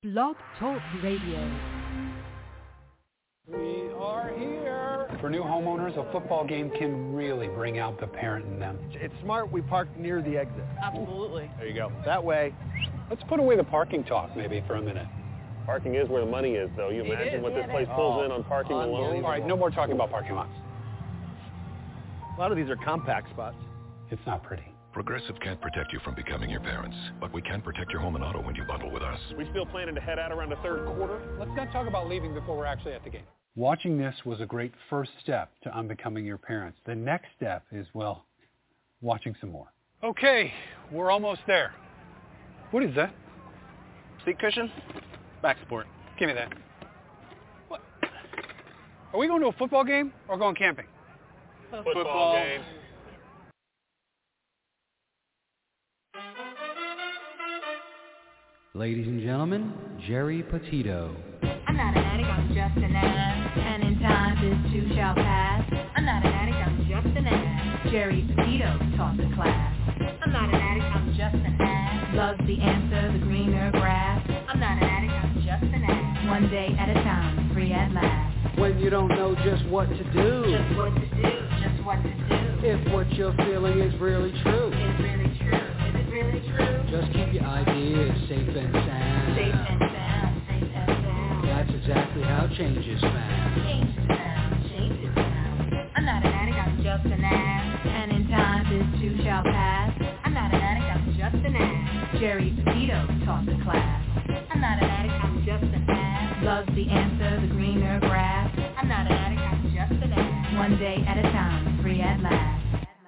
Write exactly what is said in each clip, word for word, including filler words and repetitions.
Blog Talk Radio. We are here. For new homeowners, a football game can really bring out the parent in them. It's smart we parked near the exit. Absolutely. There you go. That way. Let's put away the parking talk maybe for a minute. Parking is where the money is, though. You It imagine is, what yeah, this place it pulls is. in on parking alone? All right, no more talking about parking lots. A lot of these are compact spots. It's not pretty. Progressive can't protect you from becoming your parents, but we can protect your home and auto when you bundle with us. We still planning to head out around the third quarter? Let's not talk about leaving before we're actually at the game. Watching this was a great first step to unbecoming your parents. The next step is, well, watching some more. Okay, we're almost there. What is that? Seat cushion? Back support. Give me that. What? Are we going to a football game or going camping? Football, Football. game. Ladies and gentlemen, Jerry Petito. I'm not an addict, I'm just an ass. And in time this too shall pass. I'm not an addict, I'm just an ass. Jerry Petito taught the class. I'm not an addict, I'm just an ass. Loves the answer, the greener grass. I'm not an addict, I'm just an ass. One day at a time, free at last. When you don't know just what to do. Just what to do, just what to do. If what you're feeling is really true. Is really true, is it really true? Just keep your ideas safe and sound. Safe and sound, safe and sound. That's exactly how change is found. Change is found, change is found. I'm not an addict, I'm just an ass. And in time this too shall pass. I'm not an addict, I'm just an ass. Jerry Petito taught the class. I'm not an addict, I'm just an ass. Loves the answer, the greener grass. I'm not an addict, I'm just an ass. One day at a time, free at last.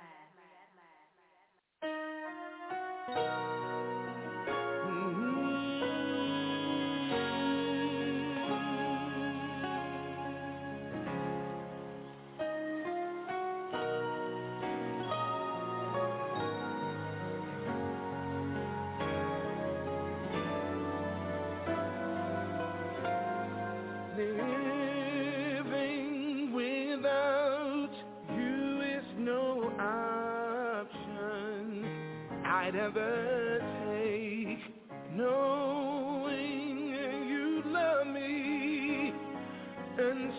Living without you is no option I'd ever take, knowing you love me and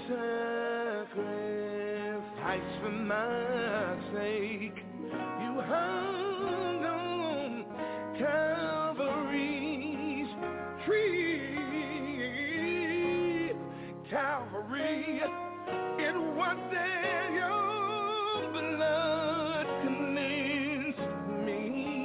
sacrifice for my sake. You hung on Calvary's tree. Calvary, it was there your blood cleansed me.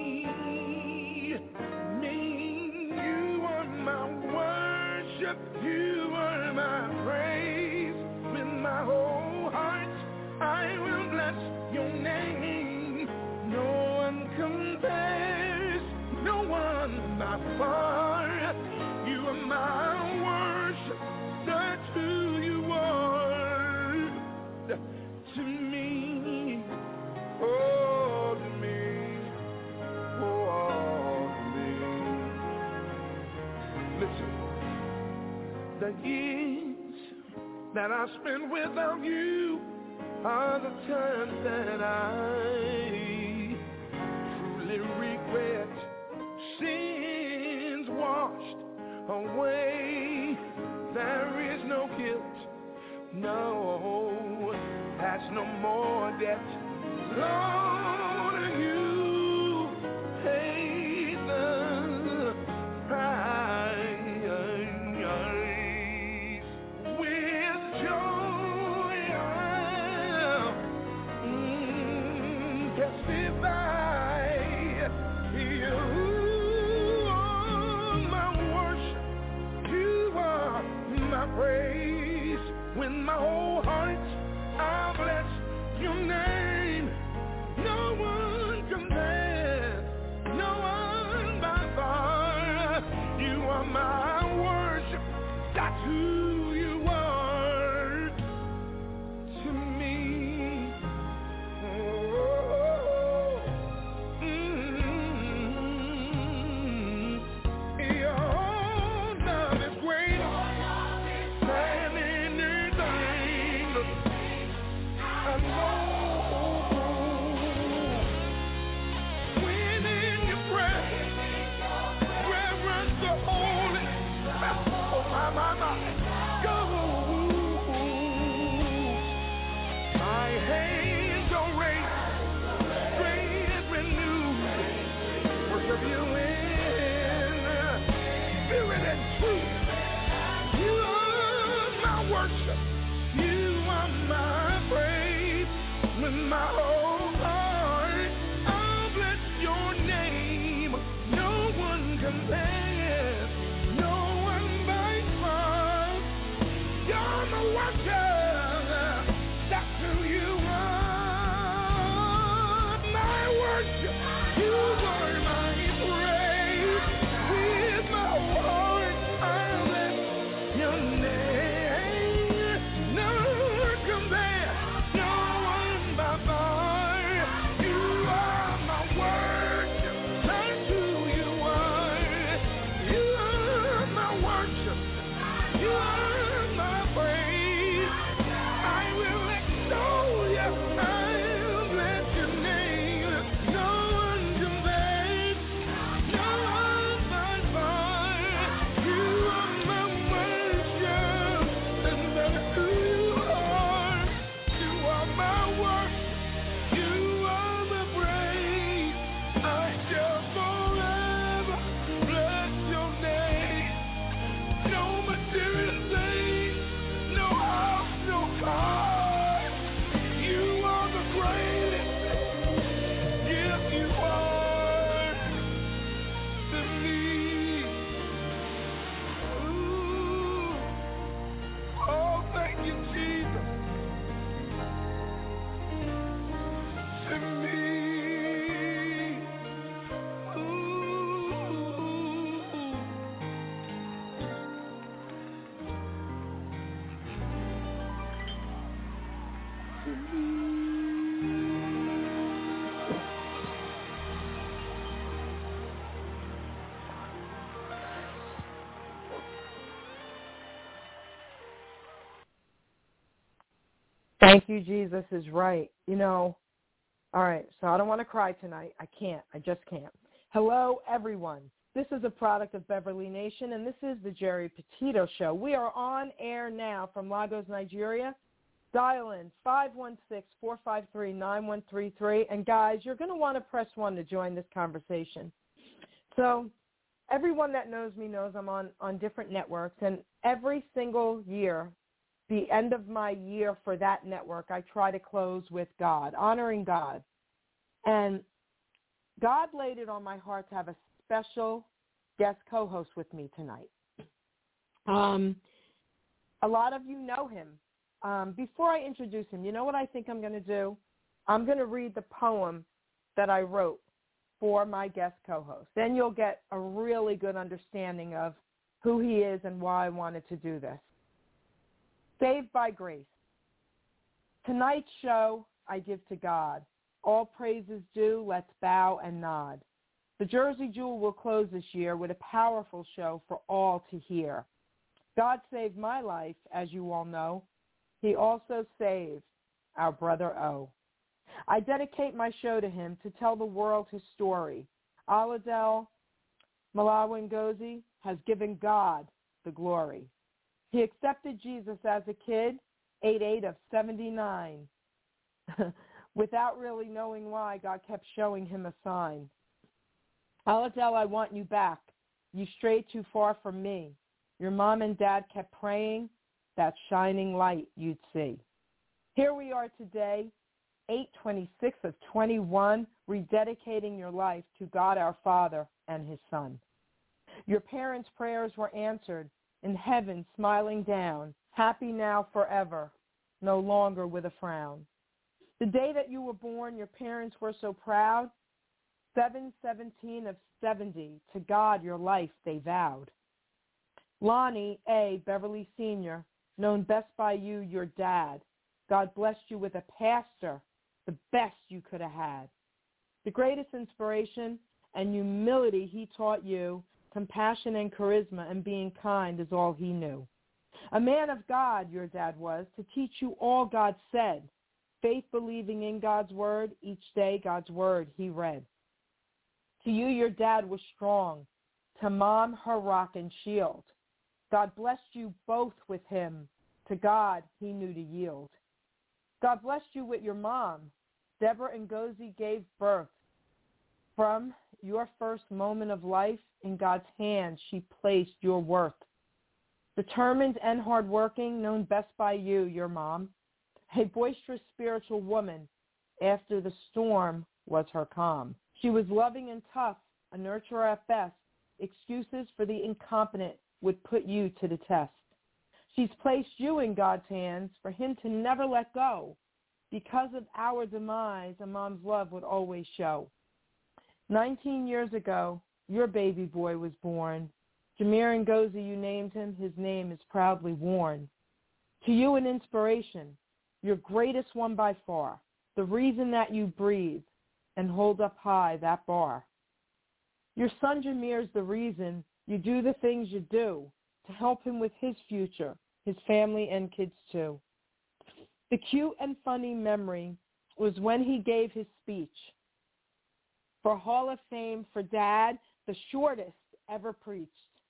Me, you are my worship, you are my praise. With my whole heart, I will bless your name. No one compares, no one by far. You are my worship. That's who you are to me, oh to me, oh to me. Listen, the years that I spent without you are the times that I truly regret. Sins washed away. There is no guilt, no, that's no more debt. Lord, you paid the price. With joy I'll mm, testify. You are my worship, you are my praise. With my whole heart, I'll bless your name. No one compares, no one by far. You are my worship, that's who you are to me. Oh, mm-hmm. Your love is great. When in your presence, reverence the holy. You are my praise. I will extol you. I will bless your name. No one compares. No one but mine. You are my worship, and that's who you are. You are my work. You are my praise. I shall forever bless your name. No material thing, no house, no car. You are the greatest. Yes, you are to me. Ooh. Oh, thank you, Jesus. To me. Thank you, Jesus is right. You know, all right, so I don't want to cry tonight. I can't. I just can't. Hello, everyone. This is a product of Beverly Nation, and this is the Jerry Petito Show. We are on air now from Lagos, Nigeria. Dial in five one six, four five three, nine one three three. And, guys, you're going to want to press one to join this conversation. So everyone that knows me knows I'm on, on different networks, and every single year, the end of my year for that network, I try to close with God, honoring God. And God laid it on my heart to have a special guest co-host with me tonight. Um, a lot of you know him. Um, before I introduce him, you know what I think I'm going to do? I'm going to read the poem that I wrote for my guest co-host. Then you'll get a really good understanding of who he is and why I wanted to do this. Saved by Grace. Tonight's show I give to God. All praises due, let's bow and nod. The Jersey Jewel will close this year with a powerful show for all to hear. God saved my life, as you all know. He also saved our brother O. I dedicate my show to him to tell the world his story. Aladel Malawi Ngozi has given God the glory. He accepted Jesus as a kid, age eight of seventy-nine. Without really knowing why, God kept showing him a sign. Aladel, I want you back. You strayed too far from me. Your mom and dad kept praying that shining light you'd see. Here we are today, eight twenty-six of twenty-one, rededicating your life to God our Father and his Son. Your parents' prayers were answered, in heaven smiling down, happy now forever, no longer with a frown. The day that you were born, your parents were so proud. seven seventeen of seventy, to God your life they vowed. Lonnie A. Beverly Senior, known best by you, your dad. God blessed you with a pastor, the best you could have had. The greatest inspiration and humility he taught you, compassion and charisma and being kind is all he knew. A man of God, your dad was, to teach you all God said. Faith believing in God's word, each day God's word he read. To you, your dad was strong. To mom, her rock and shield. God blessed you both with him. To God, he knew to yield. God blessed you with your mom. Deborah Ngozi gave birth. From your first moment of life, in God's hands she placed your worth. Determined and hardworking, known best by you, your mom. A boisterous spiritual woman, after the storm was her calm. She was loving and tough, a nurturer at best. Excuses for the incompetent would put you to the test. She's placed you in God's hands for him to never let go. Because of our demise, a mom's love would always show. Nineteen years ago, your baby boy was born. Jameer Ngozi, you named him. His name is proudly worn. To you, an inspiration, your greatest one by far, the reason that you breathe and hold up high that bar. Your son Jameer's the reason you do the things you do. to help him with his future, his family and kids too. The cute and funny memory was when he gave his speech for Hall of Fame for Dad, the shortest ever preached.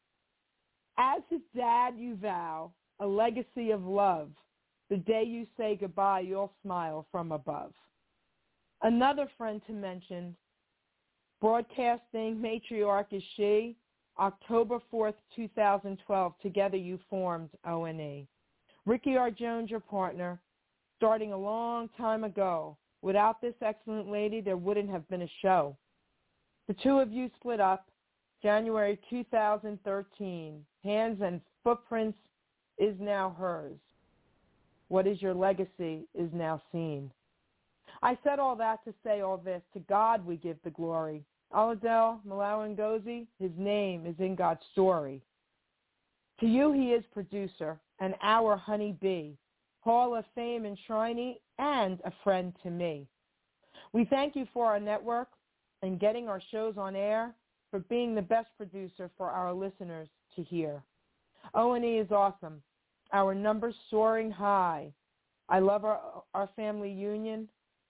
As his dad, you vow a legacy of love. The day you say goodbye, you'll smile from above. Another friend to mention, broadcasting matriarch is she, October fourth, two thousand twelve, together you formed O N E. Ricky R. Jones, your partner, starting a long time ago. Without this excellent lady, there wouldn't have been a show. The two of you split up January two thousand thirteen. Hands and Footprints is now hers. What is your legacy is now seen. I said all that to say all this. To God we give the glory. Aladel Malawi Ngozi, his name is in God's story. To you he is producer and our honeybee, Hall of Fame enshrinee, and a friend to me. We thank you for our network and getting our shows on air, for being the best producer for our listeners to hear. O N E is awesome. Our numbers soaring high. I love our, our family union.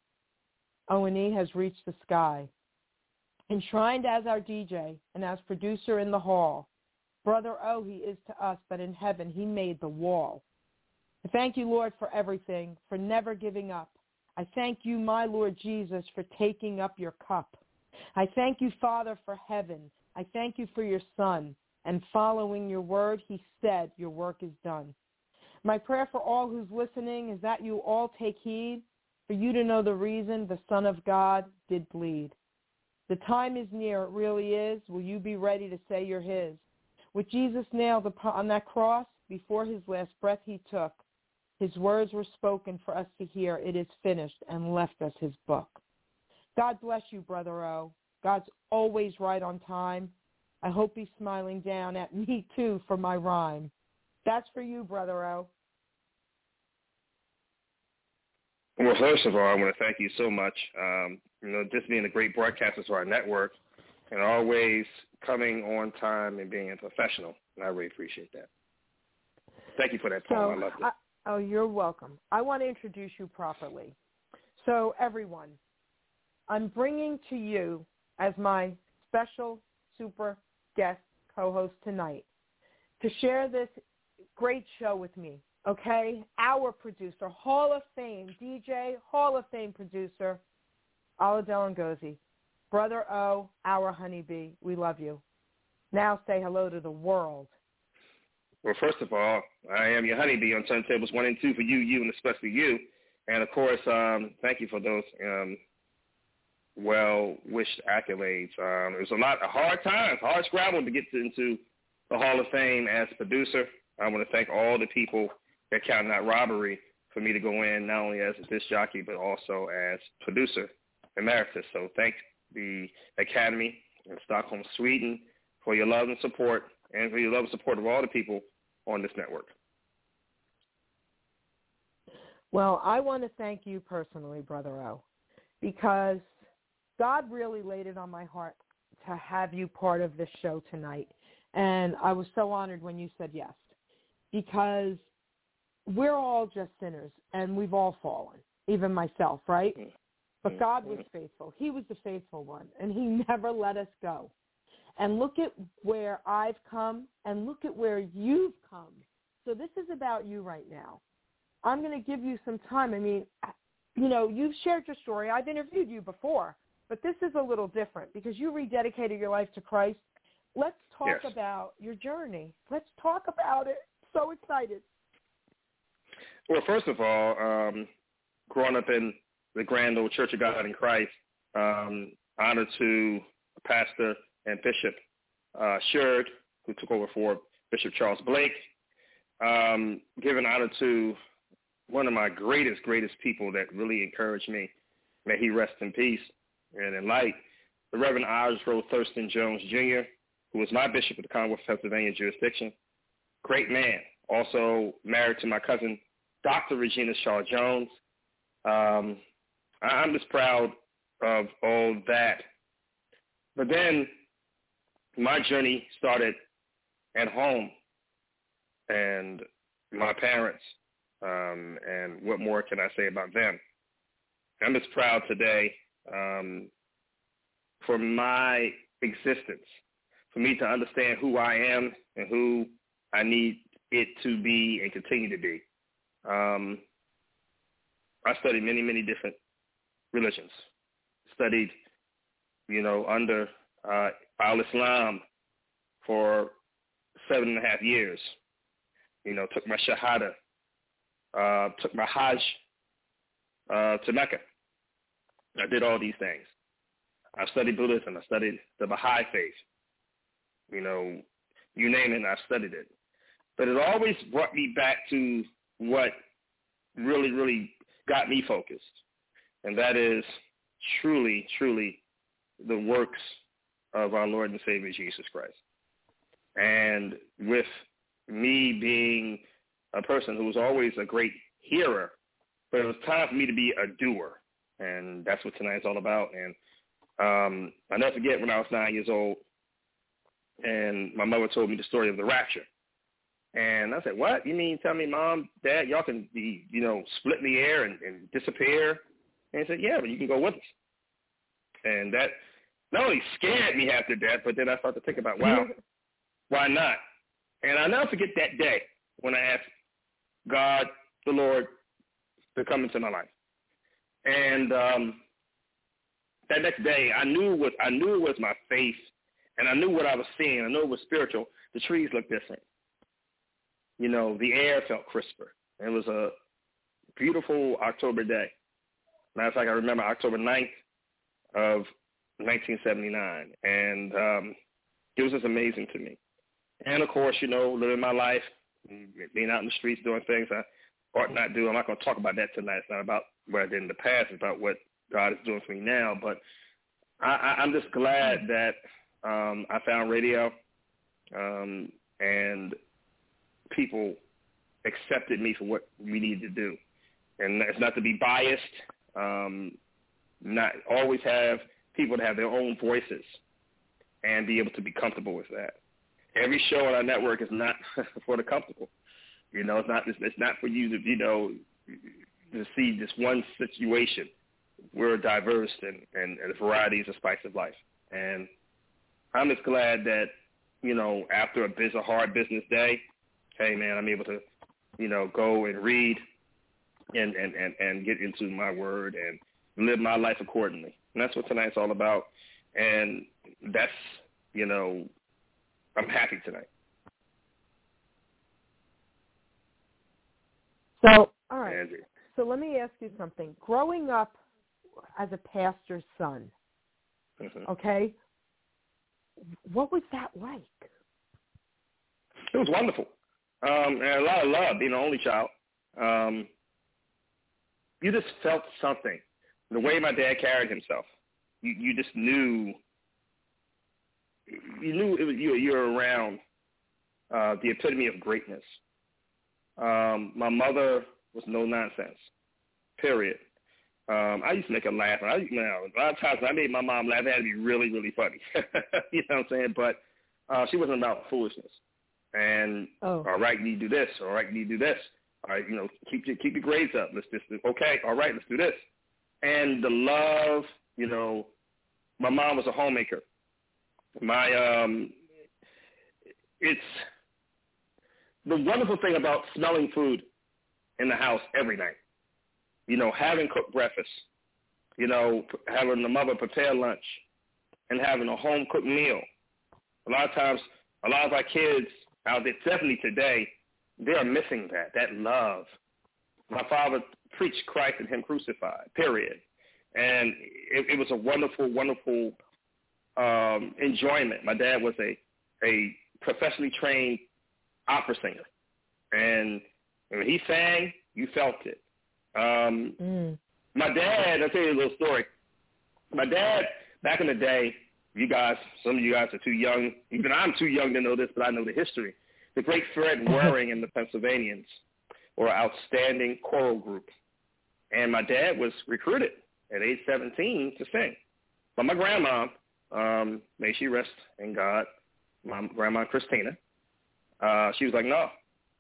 O N E has reached the sky. Enshrined as our D J and as producer in the hall. Brother O, he is to us, but in heaven he made the wall. I thank you, Lord, for everything, for never giving up. I thank you, my Lord Jesus, for taking up your cup. I thank you, Father, for heaven. I thank you for your Son. And following your word, he said, your work is done. My prayer for all who's listening is that you all take heed, for you to know the reason the Son of God did bleed. The time is near, it really is. Will you be ready to say you're his? With Jesus nailed upon that cross, before his last breath he took, his words were spoken for us to hear. It is finished, and left us his book. God bless you, Brother O. God's always right on time. I hope he's smiling down at me, too, for my rhyme. That's for you, Brother O. Well, first of all, I want to thank you so much. Um, you know, just being a great broadcaster to our network and always coming on time and being a professional. And I really appreciate that. Thank you for that poem. So, I loved it. I, oh, you're welcome. I want to introduce you properly. So, everyone, I'm bringing to you as my special super guest co-host tonight to share this great show with me, okay? Our producer, Hall of Fame D J, Hall of Fame producer, Aladel Ngozi. Brother O, our honeybee, we love you. Now say hello to the world. Well, first of all, I am your honeybee on Turntables one and two for you, you, and especially you. And, of course, um, thank you for those um, well-wished accolades. Um, it was a lot of hard times, hard scramble to get to, into the Hall of Fame as producer. I want to thank all the people that counted out robbery for me to go in, not only as a disc jockey, but also as producer emeritus. So thank the Academy in Stockholm, Sweden, for your love and support, and for your love and support of all the people on this network. Well, I want to thank you personally, Brother O, because God really laid it on my heart to have you part of this show tonight. And I was so honored when you said yes, because we're all just sinners, and we've all fallen, even myself, right? But God was faithful. He was the faithful one, and he never let us go. And look at where I've come, and look at where you've come. So this is about you right now. I'm going to give you some time. I mean, you know, you've shared your story. I've interviewed you before, but this is a little different because you rededicated your life to Christ. Let's talk yes. about your journey. Let's talk about it. So excited. Well, first of all, um, growing up in the Grand Old Church of God in Christ, um, honor to Pastor and Bishop uh, Sherd, who took over for Bishop Charles Blake. Um, giving honor to one of my greatest, greatest people that really encouraged me. May he rest in peace and in light. The Reverend Osro Thurston Jones, Junior, who was my bishop of the Commonwealth of Pennsylvania jurisdiction. Great man. Also married to my cousin, Doctor Regina Shaw Jones. Um, I'm just proud of all that. But then my journey started at home and my parents, um, and what more can I say about them? I'm just proud today um, for my existence, for me to understand who I am and who I need it to be and continue to be. Um, I studied many, many different religions. Studied, you know, under uh, Al-Islam for seven and a half years. You know, took my Shahada, uh, took my Hajj uh, to Mecca. I did all these things. I studied Buddhism. I studied the Baha'i faith. You know, you name it, I studied it. But it always brought me back to what really, really got me focused, and that is truly, truly the works of our Lord and Savior Jesus Christ. And with me being a person who was always a great hearer, but it was time for me to be a doer, and that's what tonight's all about. And um, I'll never forget when I was nine years old, and my mother told me the story of the rapture. And I said, what? You mean tell me, Mom, Dad, y'all can be, you know, split in the air and, and disappear? And he said, yeah, but you can go with us. And that not only scared me half to death, but then I started to think about, wow, why not? And I'll never forget that day when I asked God, the Lord, to come into my life. And um, that next day, I knew what I knew it was my faith, and I knew what I was seeing. I knew it was spiritual. The trees looked different. You know, the air felt crisper. It was a beautiful October day. Matter of fact, I remember October ninth of nineteen seventy-nine, and um, it was just amazing to me. And, of course, you know, living my life, being out in the streets, doing things I ought not do. I'm not going to talk about that tonight. It's not about what I did in the past. It's about what God is doing for me now. But I, I, I'm just glad that um, I found radio um, and people accepted me for what we needed to do. And it's not to be biased, um, not always have people to have their own voices and be able to be comfortable with that. Every show on our network is not for the comfortable. You know, it's not it's, it's not for you to, you know, to see this one situation. We're diverse and, and, and a variety is a spice of life. And I'm just glad that, you know, after a busy, hard business day, hey, man, I'm able to, you know, go and read and, and, and, and get into my word and live my life accordingly. And that's what tonight's all about. And that's, you know, I'm happy tonight. So, all right. Andrew. So let me ask you something. Growing up as a pastor's son, mm-hmm. okay, what was that like? It was wonderful. Um, and a lot of love, being an only child. Um, you just felt something. The way my dad carried himself, you, you just knew, you knew it was, you, you were around uh, the epitome of greatness. Um, my mother was no nonsense, period. Um, I used to make her laugh. I, you know, a lot of times when I made my mom laugh, it had to be really, really funny. You know what I'm saying? But uh, she wasn't about foolishness. And oh. all right, you need to do this. All right, you need to do this. All right, you know, keep your keep your grades up. Let's just okay. All right, let's do this. And the love, you know, my mom was a homemaker. My um, it's the wonderful thing about smelling food in the house every night. You know, having cooked breakfast. You know, having the mother prepare lunch, and having a home cooked meal. A lot of times, a lot of our kids out there, definitely today, they are missing that, that love. My father preached Christ and him crucified, period. And it, it was a wonderful, wonderful um, enjoyment. My dad was a, a professionally trained opera singer. And when he sang, you felt it. Um, mm. My dad, I'll tell you a little story. My dad, back in the day, you guys, some of you guys are too young. Even I'm too young to know this, but I know the history. The great Fred Waring and the Pennsylvanians were an outstanding choral group. And my dad was recruited at age seventeen to sing. But my grandma, um, may she rest in God, my grandma Christina, uh, she was like, no,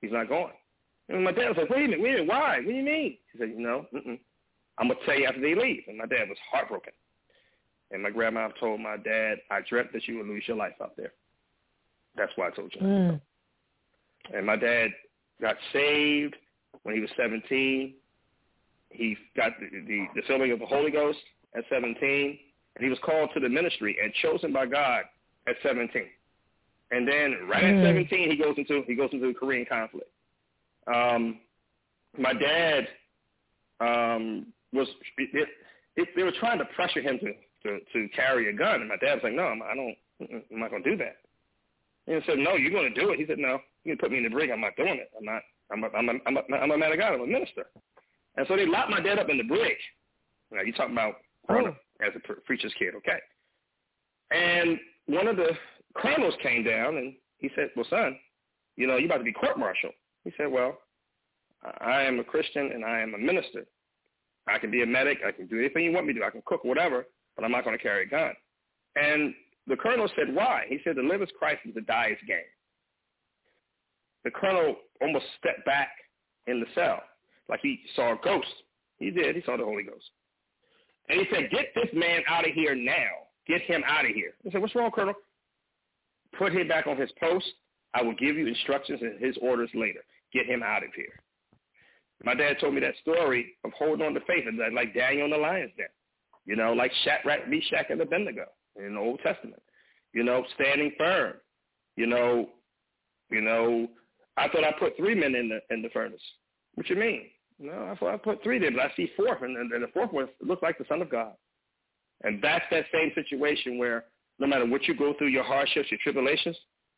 He's not going. And my dad was like, wait a minute, wait a minute, why? What do you mean? He said, you know, mm-mm. I'm going to tell you after they leave. And my dad was heartbroken. And my grandma told my dad, I dreamt that you would lose your life out there. That's why I told you. Mm. And my dad got saved when he was seventeen. He got the, the, the filling of the Holy Ghost at seventeen. And he was called to the ministry and chosen by God at seventeen. And then right mm. at seventeen, he goes into he goes into the Korean conflict. Um, my dad um, was it, it, they were trying to pressure him to, to, to carry a gun, and my dad was like, "No, I'm, I don't. I'm not going to do that." And he said, "No, you're going to do it." He said, "No, you can put me in the brig. I'm not doing it. I'm not. I'm a, I'm a, I'm a, I'm a man of God. I'm a minister." And so they locked my dad up in the brig. Now you're talking about growing up as a preacher's kid, okay? And one of the colonels came down and he said, "Well, son, you know, you're about to be court-martialed." He said, "Well, I am a Christian and I am a minister. I can be a medic. I can do anything you want me to do. I can cook, whatever, but I'm not going to carry a gun." And the colonel said, "Why?" He said, "To live as Christ and to die as gain." The colonel almost stepped back in the cell like he saw a ghost. He did. He saw the Holy Ghost. And he said, "Get this man out of here now. Get him out of here." I said, "What's wrong, Colonel?" "Put him back on his post. I will give you instructions and his orders later. Get him out of here." My dad told me that story of holding on to faith, like Daniel in the lion's den, you know, like Shadrach, Meshach, and Abednego in the Old Testament, you know, standing firm, you know, you know, I thought I put three men in the in the furnace. What you mean? No, I thought I put three there, but I see four, and, and the fourth one looks like the Son of God. And that's that same situation where no matter what you go through, your hardships, your tribulations,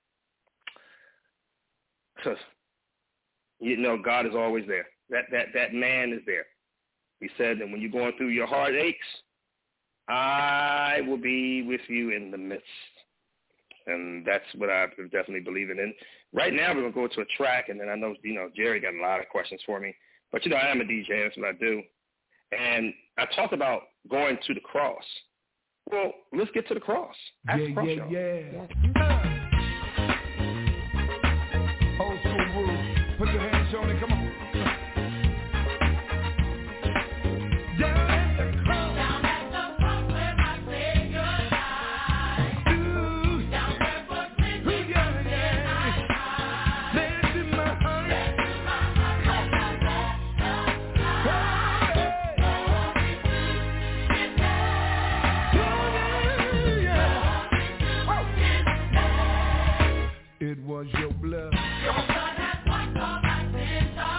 you know, God is always there. That that that man is there. He said that when you're going through your heartaches, I will be with you in the midst. And that's what I definitely believe in. And right now we're going to go to a track, and then I know, you know, Jerry got a lot of questions for me. But, you know, I am a D J. That's what I do. And I talked about going to the cross. Well, let's get to the cross. At yeah, the cross, yeah, y'all. yeah, yeah. Old school rules. Put your hands on it. Come on. It was your blood. Your blood has washed all my sins.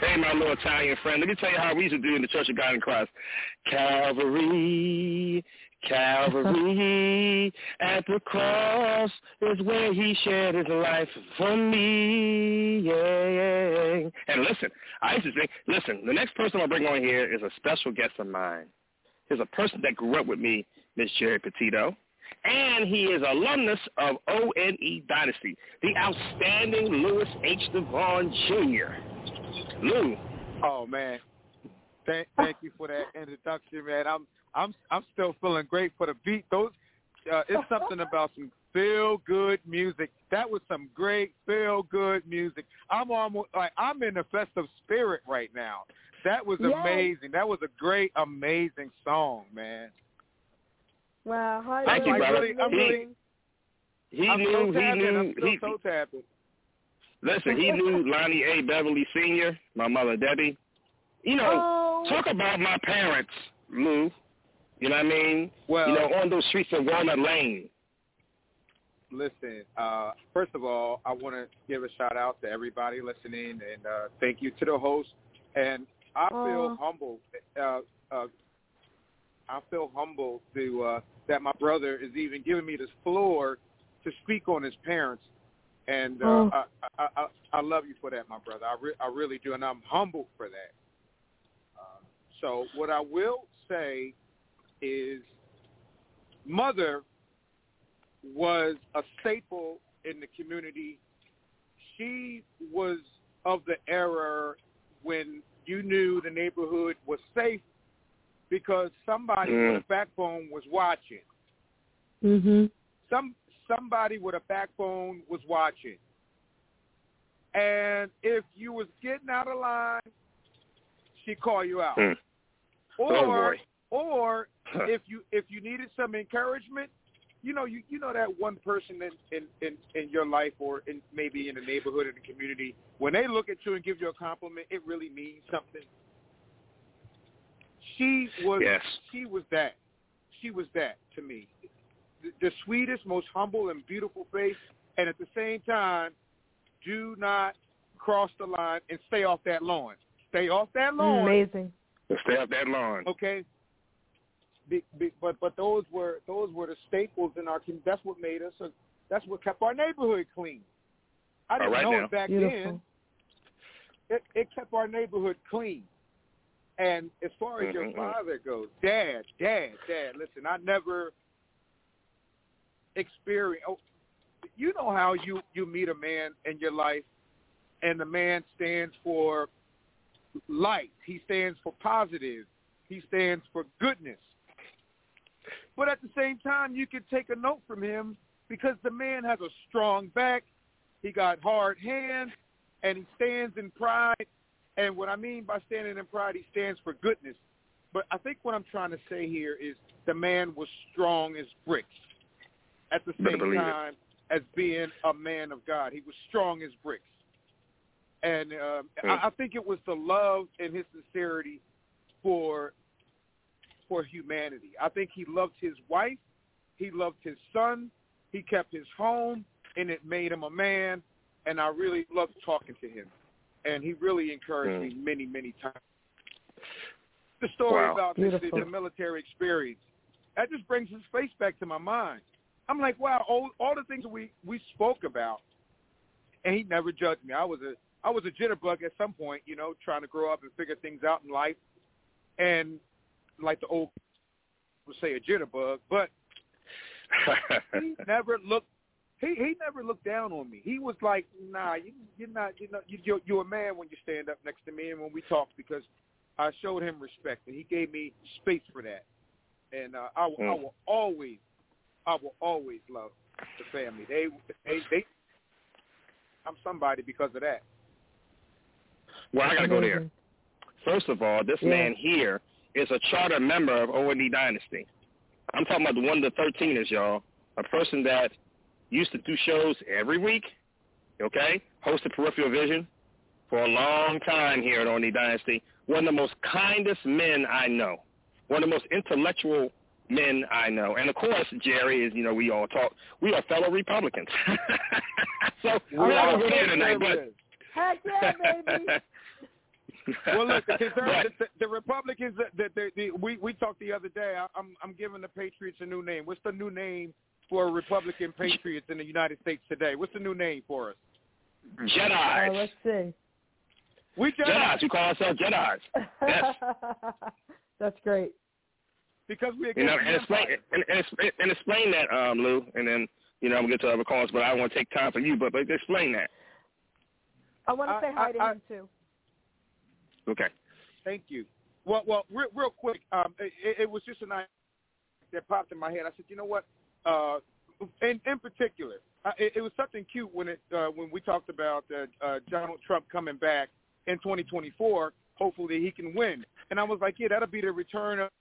Hey, my little Italian friend, let me tell you how we used to do in the Church of God in Christ. Calvary, Calvary, at the cross is where he shed his life for me. Yeah. And listen, I used to think, listen, the next person I'll bring on here is a special guest of mine. He's a person that grew up with me, Miss Jerry Petito. And he is alumnus of O N E Dynasty, the outstanding Louis H. Devon Junior Lou. Oh man, thank thank you for that introduction, man. I'm I'm I'm still feeling great for the beat. Those uh, it's something about some feel good music. That was some great feel good music. I'm almost like I'm in the festive spirit right now. That was Yay. amazing. That was a great, amazing song, man. Wow, hi, Thank you, brother. Really, I'm really, he I'm knew, so he tapping. knew, I'm still he, so tapping. Listen, he knew Lonnie A. Beverly Senior, my mother Debbie. You know, oh. talk about my parents, Lou. You know what I mean? Well, you know, on those streets of Walnut Lane. Listen, uh, first of all, I want to give a shout out to everybody listening, and uh, thank you to the host. And I feel oh. humbled. Uh, uh, I feel humbled to uh, that my brother is even giving me this floor to speak on his parents. And uh, oh. I, I, I, I love you for that, my brother. I, re- I really do, and I'm humbled for that. Uh, so what I will say is mother was a staple in the community. She was of the era when you knew the neighborhood was safe because somebody mm. with a backbone was watching. Mm-hmm. Some somebody with a backbone was watching. And if you was getting out of line, she'd call you out. Mm. Or oh or if you if you needed some encouragement, you know, you, you know that one person in, in, in, in your life or in maybe in the neighborhood or the community, when they look at you and give you a compliment, it really means something. She was yes. she was that. She was that to me. The, the sweetest, most humble and beautiful face, and at the same time, do not cross the line and stay off that lawn. Stay off that lawn. Amazing. Stay off that lawn. Okay. Be, be, but but those were those were the staples in our community. That's what made us. A, that's what kept our neighborhood clean. I didn't right know now. it back Beautiful. then. It, it kept our neighborhood clean. And as far as mm-hmm. your father goes, Dad, Dad, Dad. Listen, I never experienced. Oh, you know how you you meet a man in your life, and the man stands for light. He stands for positive. He stands for goodness. But at the same time, you can take a note from him because the man has a strong back, he got hard hands, and he stands in pride. And what I mean by standing in pride, he stands for goodness. But I think what I'm trying to say here is the man was strong as bricks at the same time it. as being a man of God. He was strong as bricks. And um, mm. I, I think it was the love and his sincerity for for humanity. I think he loved his wife. He loved his son. He kept his home, and it made him a man. And I really loved talking to him. And he really encouraged mm. me many, many times. The story wow. about this, the military experience, that just brings his face back to my mind. I'm like, wow, all, all the things we, we spoke about, and he never judged me. I was a I was a jitterbug at some point, you know, trying to grow up and figure things out in life. And like the old would say, a jitterbug, but he never looked. He he never looked down on me. He was like, nah, you, you're not. You know, you, you're you're a man when you stand up next to me and when we talk, because I showed him respect and he gave me space for that. And uh, I will mm. I will always I will always love the family. They they they. I'm somebody because of that. Well, I gotta go there. First of all, this yeah. man here is a charter member of O N E Dynasty. I'm talking about the one of the thirteeners, y'all. A person that used to do shows every week, okay? Hosted Peripheral Vision for a long time here at O N E Dynasty. One of the most kindest men I know. One of the most intellectual men I know. And, of course, Jerry is, you know, we all talk. We are fellow Republicans. So we're not going to go there tonight. But heck yeah, baby. Well, look, the, the, the, the Republicans, the, the, the, we we talked the other day. I, I'm I'm giving the Patriots a new name. What's the new name for Republican Patriots in the United States today? What's the new name for us? Jedi. Uh, let's see. We Jedi. Jedis. We call ourselves Jedis. Yes. That's great. Because we you know, and explain and, and, and explain that, um, Lou, and then you know I'm gonna get to other calls, but I don't want to take time for you, but but explain that. I want to say I, hi I, to I, him too. Okay. Thank you. Well, well, real, real quick, um, it, it was just an idea that popped in my head. I said, you know what? Uh, in, in particular, uh, it, it was something cute when it uh, when we talked about uh, uh, Donald Trump coming back in twenty twenty-four. Hopefully, he can win. And I was like, yeah, that'll be the return of.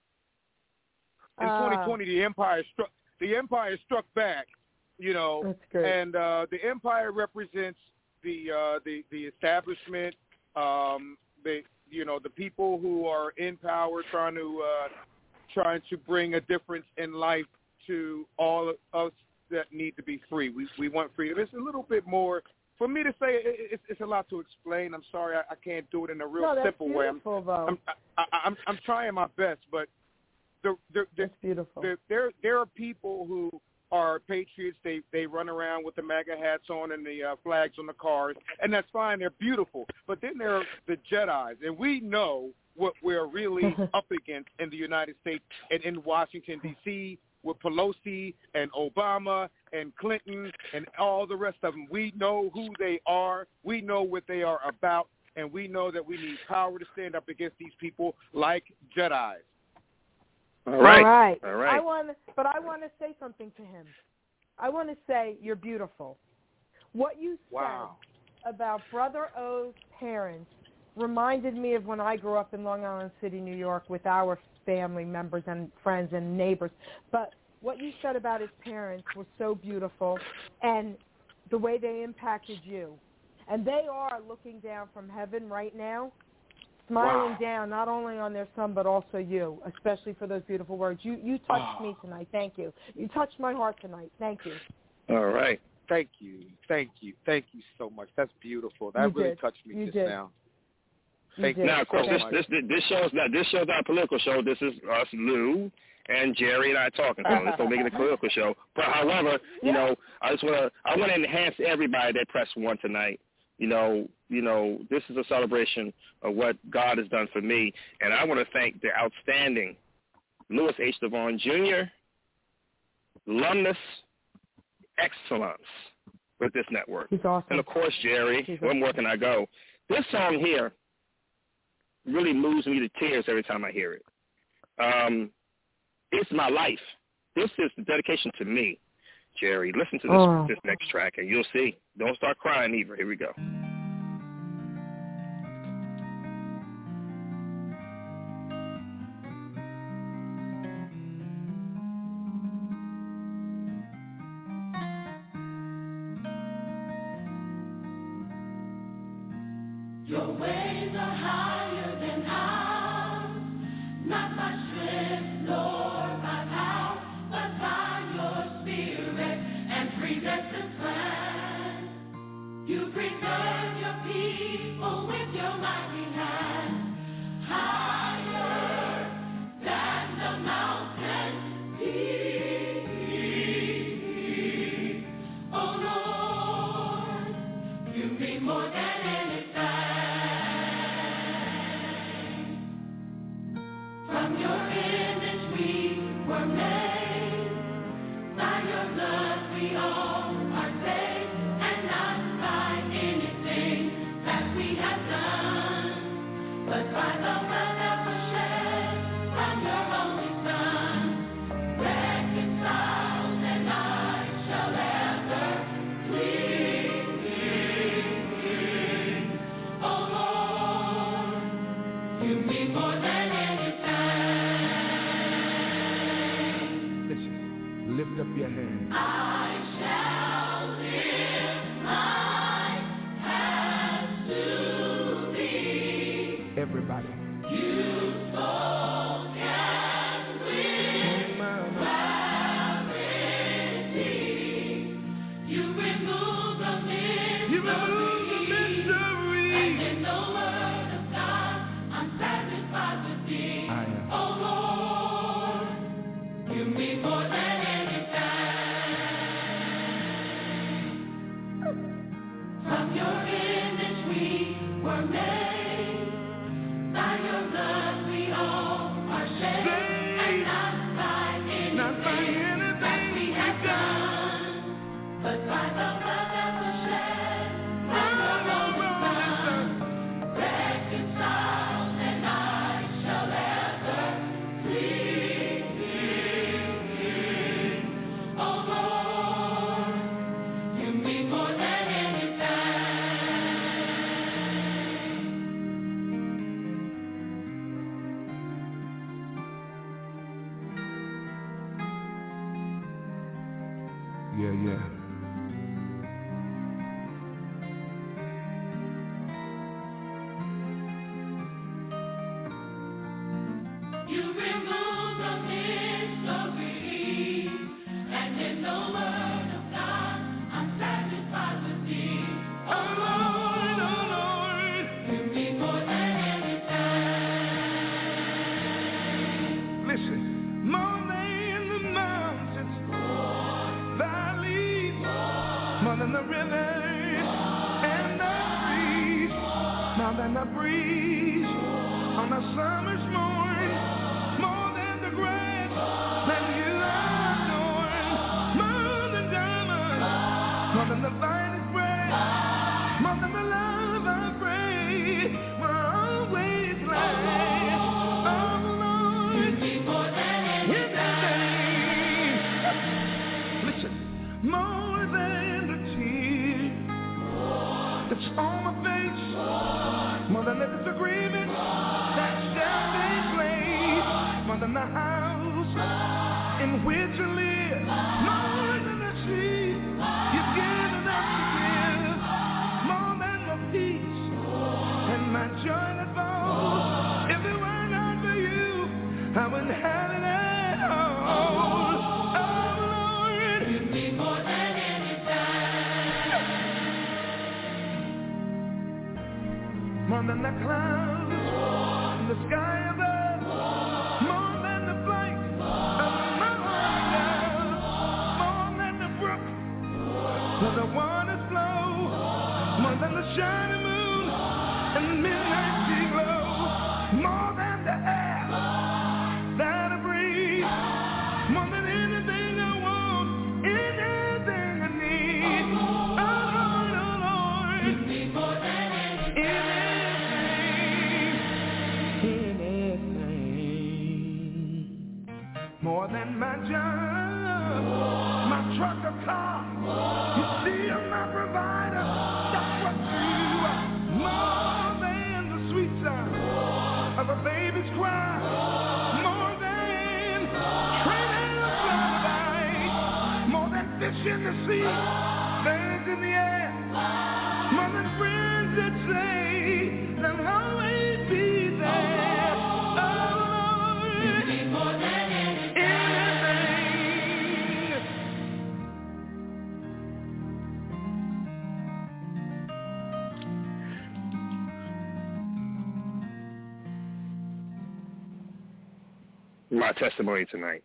In uh, twenty twenty, the empire struck. The empire struck back. You know, that's great. And uh, the empire represents the uh, the the establishment. Um, the you know the people who are in power trying to uh, trying to bring a difference in life to all of us that need to be free. We we want freedom. It's a little bit more for me to say. It, it's, it's a lot to explain. I'm sorry I, I can't do it in a real no, that's simple way. I'm though. I'm, I, I'm I'm trying my best, but the, the, the, that's beautiful. The, there there are people who are patriots. They they run around with the MAGA hats on and the uh, flags on the cars, and that's fine. They're beautiful. But then there are the Jedis, and we know what we're really up against in the United States and in Washington, D C, with Pelosi and Obama and Clinton and all the rest of them. We know who they are. We know what they are about, and we know that we need power to stand up against these people like Jedis. All right. All right. All right. I want, but I want to say something to him. I want to say you're beautiful. What you wow. said about Brother O's parents reminded me of when I grew up in Long Island City, New York, with our family members and friends and neighbors. But what you said about his parents was so beautiful, and the way they impacted you. And they are looking down from heaven right now, smiling wow. down not only on their son but also you, especially for those beautiful words. You you touched oh. me tonight. Thank you. You touched my heart tonight. Thank you. All right. Thank you. Thank you. Thank you so much. That's beautiful. That you really did. touched me you just did. now. You Thank did. you now, of course, so this, much. this this show's not this show's not a political show. This is us, Lou, and Jerry and I talking. So let's don't make it a political show. But however, you yeah. know, I just want to I want to enhance everybody that pressed one tonight. You know, you know, this is a celebration of what God has done for me, and I want to thank the outstanding Louis H. Devon Junior alumnus excellence with this network. He's awesome. And of course, Jerry, He's one awesome. more can I go? This song here really moves me to tears every time I hear it. Um, it's my life. This is the dedication to me, Jerry. Listen to this oh. this next track, and you'll see. Don't start crying either. Here we go. Your ways are higher than ours, not by strength nor by power, but by your spirit and predestined plan. You preserve your people with your mighty hand, higher than the mountain peak. Oh Lord, you mean more than from your image we were made, by your blood we all are saved, and not by anything that we have done, but by the blood that was shed from your only Son, reconciled, and I shall ever please. Oh Lord, you mean more than lift up your hand. I shall lift my hands to thee. Everybody. You spoke and with clarity. You remove the mystery. You remove the mystery. And in the word of God From your image we were made. By your blood we all are saved. And not by anything, not by anything that we have done, but by the blood that was shed from the Holy Son, reconciled, and I shall ever please thee. Oh Lord, you mean more than Yeah, yeah. You remove the mystery, and in the word of God, I'm satisfied with thee. Oh Lord, oh Lord, you mean more than anything. Listen, more than the mountains, valleys, more than the rivers and the trees, more than the breeze on a summer's morn, more than the grass that you adorn, more than diamonds, more than the finest bread, more than the love I pray, will always last. Oh Lord, You mean more than anything. listen, more than the tear that's on my face, more than the disagreement that shall take place, more than the house in which I live, more than the seed you've given us to give, more than my peace and my joy that falls. If it were not for you, I wouldn't have it at all. Oh Lord, You mean more than anything. more than the clouds in the sky above, more than the flight of mountain down, more than the brook where the waters flow, more than the shining moon and midnight sea glow, more than the air that I breathe, more than anything I want, anything I need. Oh Lord, oh Lord, You mean more than anything. more than my job, my truck or car. You see, I'm my provider. That's what you are. More than the sweet sound of a baby's cry. More than training a sunlight. More than fish in the sea, birds in the air. More than friends that say they'll always be there. Oh Lord, You mean more than anything. My testimony tonight.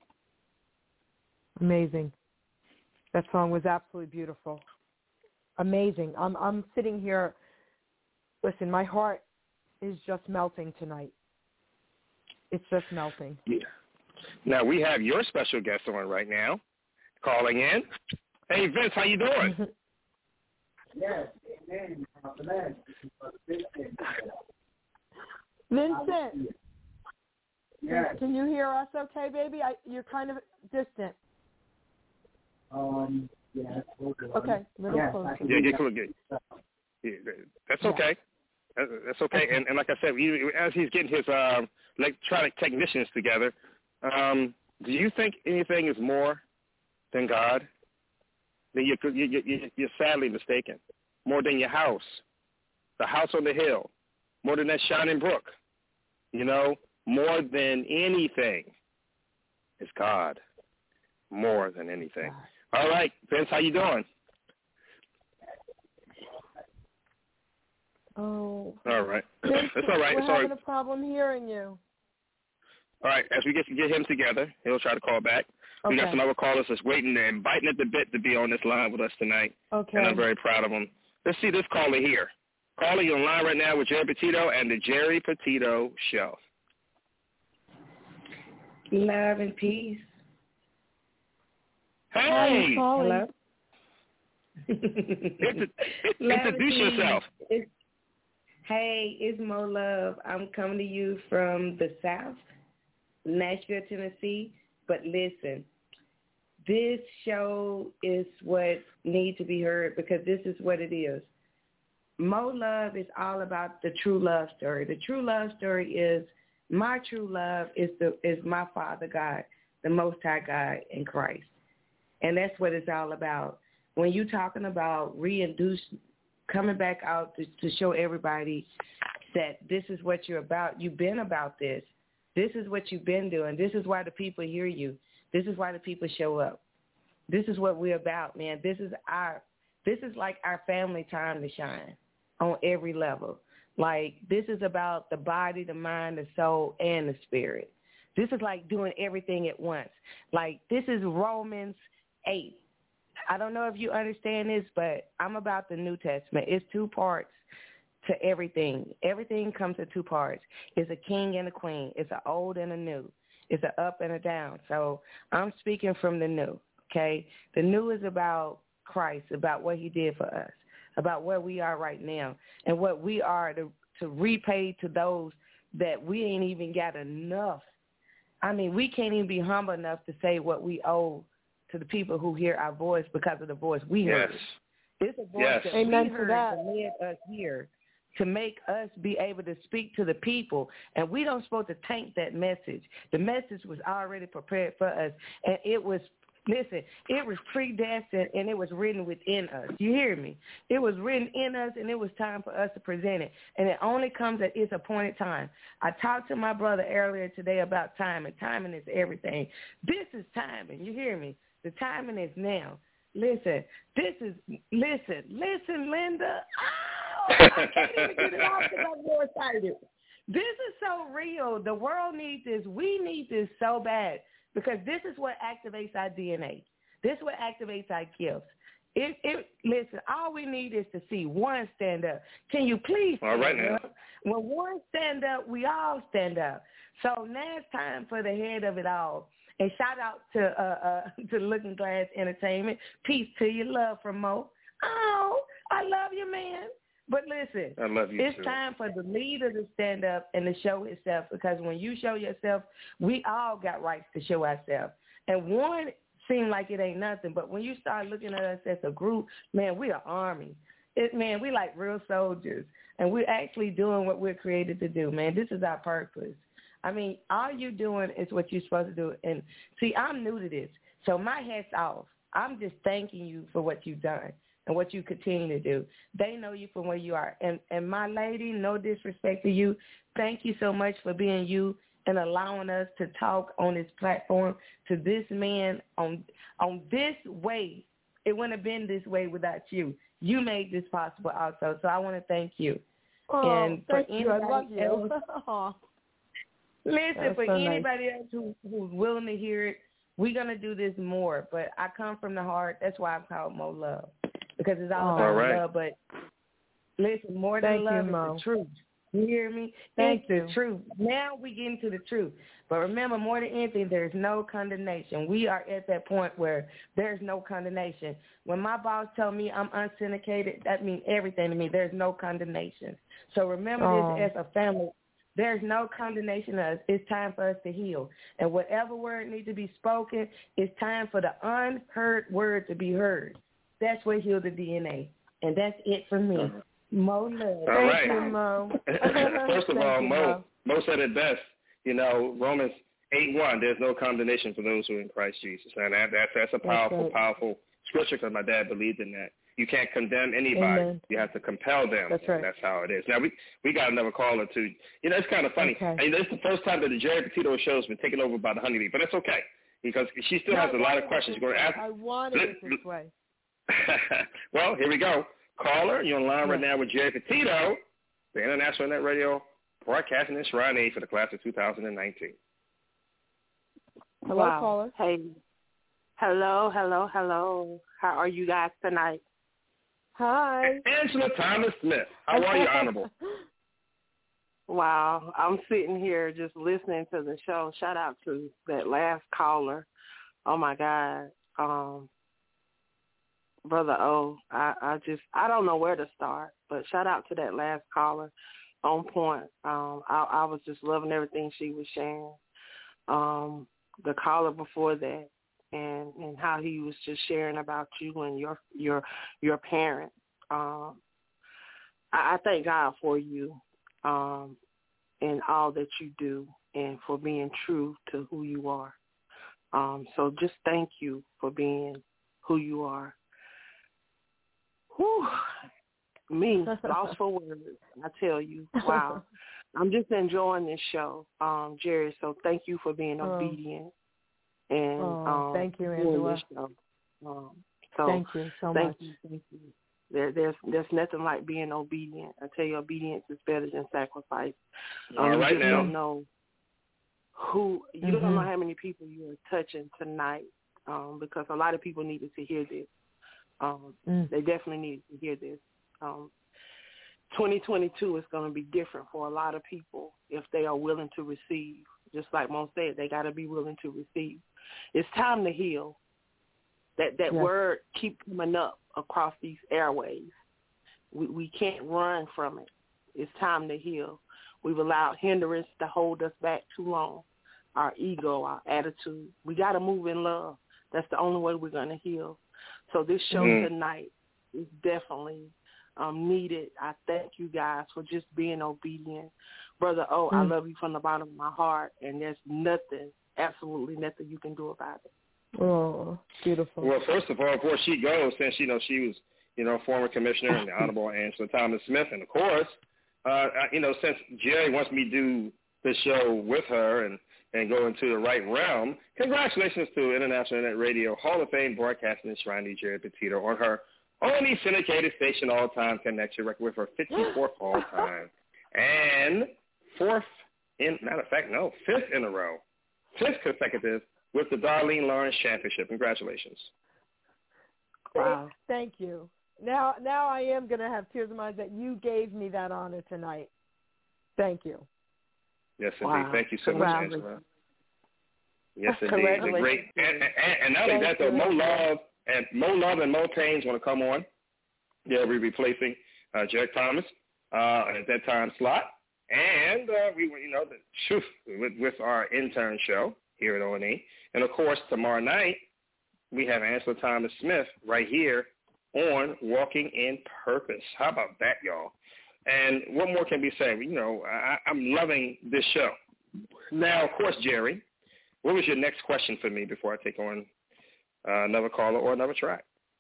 Amazing. That song was absolutely beautiful. Amazing. I'm I'm sitting here. Listen, my heart is just melting tonight. It's just melting. Yeah. Now we have your special guest on right now, calling in. Hey Vince, how you doing? Yes, amen. Vincent, Yes. can you hear us okay, baby? I, you're kind of distant. Um, yes. Okay, a little yes, closer. Yeah, get close. Get, yeah, that's okay. That's, that's okay. And, and like I said, you, as he's getting his uh, electronic technicians together, um, do you think anything is more than God? Then you're, you, you, you're sadly mistaken. More than your house, the house on the hill, more than that shining brook. You know, more than anything is God. More than anything. All right, Vince, how you doing? Oh. All right. It's all right. We're It's all having right. a problem hearing you. All right. As we get to get him together, he'll try to call back. Okay. We got some other callers that's waiting and biting at the bit to be on this line with us tonight. Okay. And I'm very proud of them. let's see this caller here. Caller, you're online right now with Jerry Petito and the Jerry Petito Show. Love and peace. Hey. Hello. Introduce yourself. It's, hey, it's Mo Love. I'm coming to you from the South, Nashville, Tennessee. But listen, this show is what needs to be heard because this is what it is. Mo Love is all about the true love story. The true love story is my true love is the is my Father God, the Most High God in Christ. And that's what it's all about. When you're talking about reintroduce, coming back out to, to show everybody that this is what you're about, you've been about this. This is what you've been doing. This is why the people hear you. This is why the people show up. This is what we're about, man. This is our, this is like our family time to shine on every level. Like, this is about the body, the mind, the soul, and the spirit. This is like doing everything at once. Like, this is Romans eight. I don't know if you understand this, but I'm about the New Testament. It's two parts to everything. Everything comes in two parts. It's a king and a queen. It's an old and a new. It's an up and a down. So I'm speaking from the new, okay? The new is about Christ, about what he did for us, about where we are right now, and what we are to, to repay to those that we ain't even got enough. I mean, we can't even be humble enough to say what we owe to the people who hear our voice because of the voice we heard. Yes. It's a voice Yes. that Amen we to heard that. that led us here to make us be able to speak to the people. And we don't supposed to tank that message. The message was already prepared for us. And it was, listen, it was predestined and it was written within us. You hear me? It was written in us and it was time for us to present it. And it only comes at its appointed time. I talked to my brother earlier today about time, and timing is everything. This is timing. You hear me? The timing is now. Listen, this is, listen, listen, Linda. Oh, I can't even get it off because I'm so excited. This is so real. The world needs this. We need this so bad because this is what activates our D N A. This is what activates our gifts. It, it, listen, all we need is to see one stand up. Can you please stand all right now. up? When one stand up, we all stand up. So now it's time for the head of it all. And shout out to uh, uh, to Looking Glass Entertainment. Peace to you. Love from Mo. Oh, I love you, man. But listen, I love you it's too. time for the leader to stand up and to show himself, because when you show yourself, we all got rights to show ourselves. And one seemed like it ain't nothing, but when you start looking at us as a group, man, we are army. It, man, we like real soldiers, and we're actually doing what we're created to do, man. This is our purpose. I mean, all you're doing is what you're supposed to do. And, see, I'm new to this, so my hat's off. I'm just thanking you for what you've done and what you continue to do. They know you from where you are. And, and my lady, no disrespect to you, thank you so much for being you and allowing us to talk on this platform to this man on on this way. It wouldn't have been this way without you. You made this possible also, so I want to thank you. Oh, and thank for you. I love anybody else, you. listen, That's for so anybody nice. else who, who's willing to hear it, we're going to do this more. But I come from the heart. That's why I'm called Mo Love, because it's all Oh. about All right. love. But listen, more Thank than love you, is Mo. the truth. You hear me? Thank it's you. the truth. Now we get into the truth. But remember, more than anything, there is no condemnation. We are at that point where there's no condemnation. When my boss told me I'm unsyndicated, that means everything to me. There's no condemnation. So remember Oh. this as a family. There's no condemnation of us. It's time for us to heal. And whatever word needs to be spoken, it's time for the unheard word to be heard. That's what healed the D N A. And that's it for me. Uh-huh. Mo Love. All Thank right. you, Mo. First of Thank all, you, Mo, Mo said it best. You know, Romans eight one, there's no condemnation for those who are in Christ Jesus. And that, that's, that's a powerful, right. powerful scripture, because my dad believed in that. You can't condemn anybody. Amen. You have to compel them. That's right. And that's how it is. Now, we we got another caller, too. You know, it's kind of funny. Okay. I mean, this is the first time that the Jerry Petito show has been taken over by the honeybee, but it's okay, because she still No, has I a lot of wanted questions it you're going to this ask. way. I wanted it this way. Well, here we go. Caller, you're on line right Yeah. now with Jerry Petito, the International Net Radio Broadcasting Enshrined for the class of two thousand nineteen. Hello, wow. caller. Hey. Hello, hello, hello. How are you guys tonight? Hi. Angela Thomas Smith. How are you, Honorable? Wow, I'm sitting here just listening to the show. Shout out to that last caller. Oh, my God. Um, Brother O, I, I just, I don't know where to start, but shout out to that last caller. On point. Um, I, I was just loving everything she was sharing. Um, the caller before that and, and how he was just sharing about you and your your your parents. Um, I, I thank God for you. Um, and all that you do and for being true to who you are. Um, so just thank you for being who you are. Whew. Me, lost for words, I tell you. Wow. I'm just enjoying this show, um, Jerry, so thank you for being oh. obedient. And oh, um, thank you, Angela. Um, so thank you so thank much. You, thank you. There, there's there's nothing like being obedient. I tell you, obedience is better than sacrifice. Um, All right you now. don't know who you mm-hmm. don't know how many people you are touching tonight, um, because a lot of people needed to hear this. Um, mm. They definitely needed to hear this. Um, twenty twenty-two is going to be different for a lot of people if they are willing to receive. Just like Mo said, they got to be willing to receive. It's time to heal. That that yes. word keep coming up across these airways. We we can't run from it. It's time to heal. We've allowed hindrance to hold us back too long. Our ego, our attitude. We got to move in love. That's the only way we're going to heal. So this show mm-hmm. tonight is definitely um, needed. I thank you guys for just being obedient. Brother O, mm-hmm. I love you from the bottom of my heart, and there's nothing, absolutely nothing you can do about it. Oh, beautiful. Well, first of all, before she goes, since, you know, she was, you know, former commissioner and the Honorable Angela Thomas Smith, and of course, uh, you know, since Jerry wants me to do the show with her and, and go into the right realm, congratulations to International Internet Radio Hall of Fame broadcasting enshrinee Jerry Petito on her only syndicated station all-time connection record with her fifty-fourth all-time and fourth, in matter of fact, no, fifth in a row, fifth consecutive with the Darlene Lawrence Championship. Congratulations. Wow. Thank you. Now now I am going to have tears in my eyes that you gave me that honor tonight. Thank you. Yes, indeed. Wow. Thank you so much, wow. Angela. Yes, indeed. The great, and, and, and not only that, though, Mo Love and Mo Love and Mo Payne's going to come on. They'll be replacing uh, Jack Thomas uh, at that time slot. And uh, we were, you know, the, shoo, with, with our intern show here at O and E. And, of course, tomorrow night, we have Angela Thomas Smith right here on Walking in Purpose. How about that, y'all? And what more can be said? You know, I, I'm loving this show. Now, of course, Jerry, what was your next question for me before I take on uh, another caller or another track?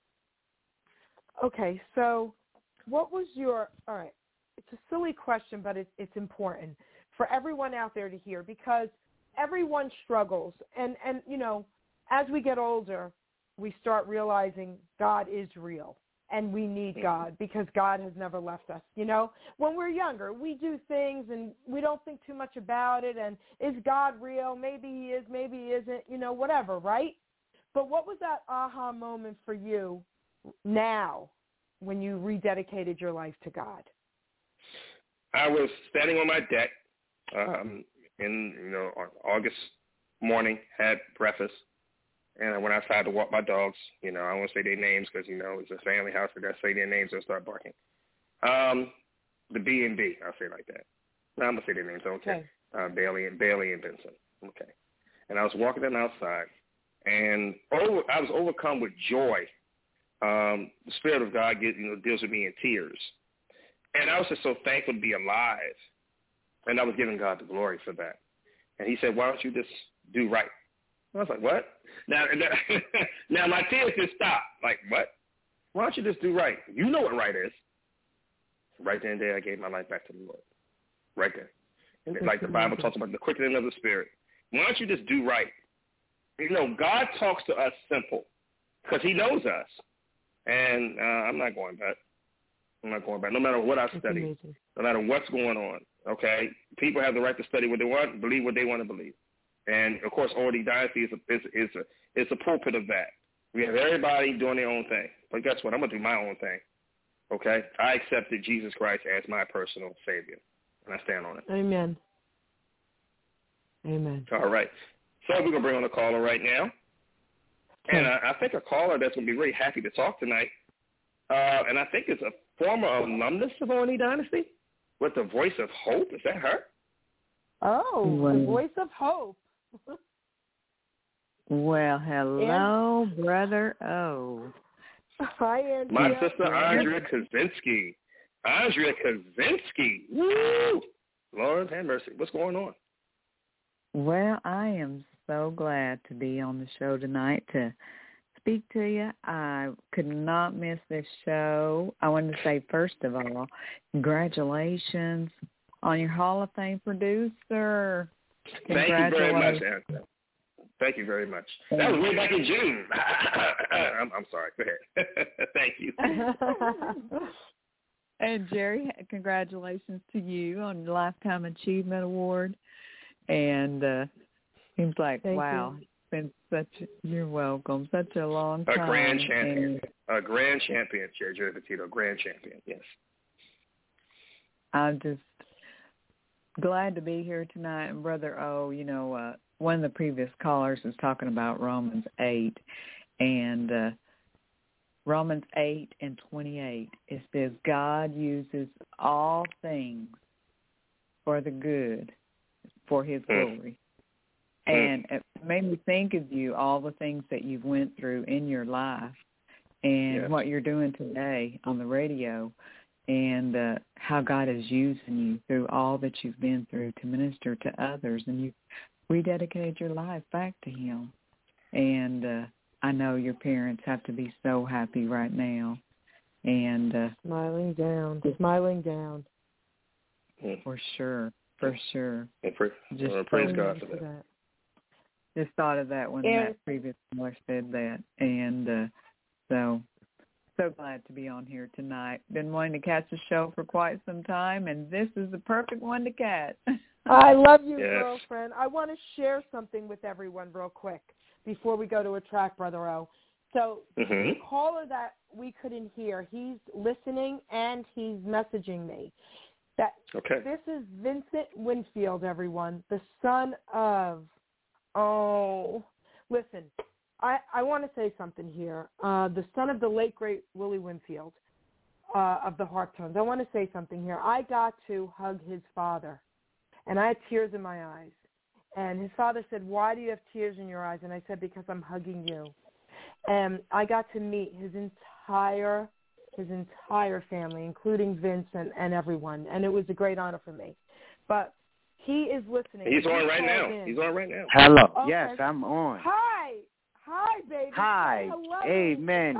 Okay, so what was your, all right, it's a silly question, but it, it's important for everyone out there to hear because everyone struggles. And, and, you know, as we get older, we start realizing God is real and we need God because God has never left us. You know, when we're younger, we do things and we don't think too much about it. And is God real? Maybe he is, maybe he isn't, you know, whatever, right? But what was that aha moment for you now when you rededicated your life to God? I was standing on my deck um, in, you know, on August morning, had breakfast, and I went outside to walk my dogs. You know, I won't say their names because, you know, it's a family house. If I say their names, they'll start barking. Um, the B and B, I'll say it like that. No, I'm going to say their names, okay. okay. Uh, Bailey and Bailey and Benson. Okay. And I was walking them outside, and over, I was overcome with joy. Um, the Spirit of God get, you know, deals with me in tears. And I was just so thankful to be alive. And I was giving God the glory for that. And he said, why don't you just do right? I was like, what? Now, now my tears just stopped. Like, what? Why don't you just do right? You know what right is. Right then and there, I gave my life back to the Lord. Right there. And like the Bible talks about the quickening of the Spirit. Why don't you just do right? You know, God talks to us simple because he knows us. And uh, I'm not going back. I'm not going back. No matter what I study, no matter what's going on, okay? People have the right to study what they want, believe what they want to believe. And, of course, O and E Dynasty is a, is, is, a, is a pulpit of that. We have everybody doing their own thing. But guess what? I'm going to do my own thing. Okay? I accepted Jesus Christ as my personal Savior, and I stand on it. Amen. Amen. All right. So we're going to bring on a caller right now. Okay. And I, I think a caller that's going to be really happy to talk tonight, uh, and I think it's a former alumnus of O N E Dynasty with the Voice of Hope. Is that her? Oh, well, the Voice of Hope. Well, hello, and, Brother O. Hi, Andrea. My sister, Andrea Kaczynski. Andrea Kaczynski. Woo! Lord have mercy. What's going on? Well, I am so glad to be on the show tonight to speak to you. I could not miss this show. I wanted to say, first of all, congratulations on your Hall of Fame producer. Thank you very much, Andrea. Thank you very much. That was way back in June. I'm, I'm sorry. Go ahead. Thank you. And Jerry, congratulations to you on the Lifetime Achievement Award. And uh, seems like, Thank wow, you. It's been such a, you're welcome, such a long time. A grand champion. And a grand champion, Jerry Petito, grand champion, yes. I'm just glad to be here tonight. And Brother O, you know, uh, one of the previous callers was talking about Romans eight. And uh, Romans eight and twenty-eight, it says, God uses all things for the good, for his glory. And it made me think of you, all the things that you've went through in your life and yes. what you're doing today on the radio, and uh, how God is using you through all that you've been through to minister to others. And you rededicated your life back to him. And uh, I know your parents have to be so happy right now. And uh, Smiling down, smiling down. For sure. For sure. And for, just uh, praise God for that. that. Just thought of that when and, that previous caller said that. And uh, so, so glad to be on here tonight. Been wanting to catch the show for quite some time, and this is the perfect one to catch. I love you, yes. girlfriend. I want to share something with everyone real quick before we go to a track, Brother O. So mm-hmm. the caller that we couldn't hear, he's listening and he's messaging me. That okay. This is Vincent Winfield, everyone, the son of, oh, listen, I, I want to say something here. Uh, the son of the late, great Willie Winfield uh, of the Harp Tones. I want to say something here. I got to hug his father, and I had tears in my eyes. And his father said, why do you have tears in your eyes? And I said, because I'm hugging you. And I got to meet his entire his entire family, including Vince and, and everyone, and it was a great honor for me. But he is listening. He's on right now. In. He's on right now. Hello. Okay. Yes, I'm on. Hi. Hi, baby. Hi. Hello. Amen.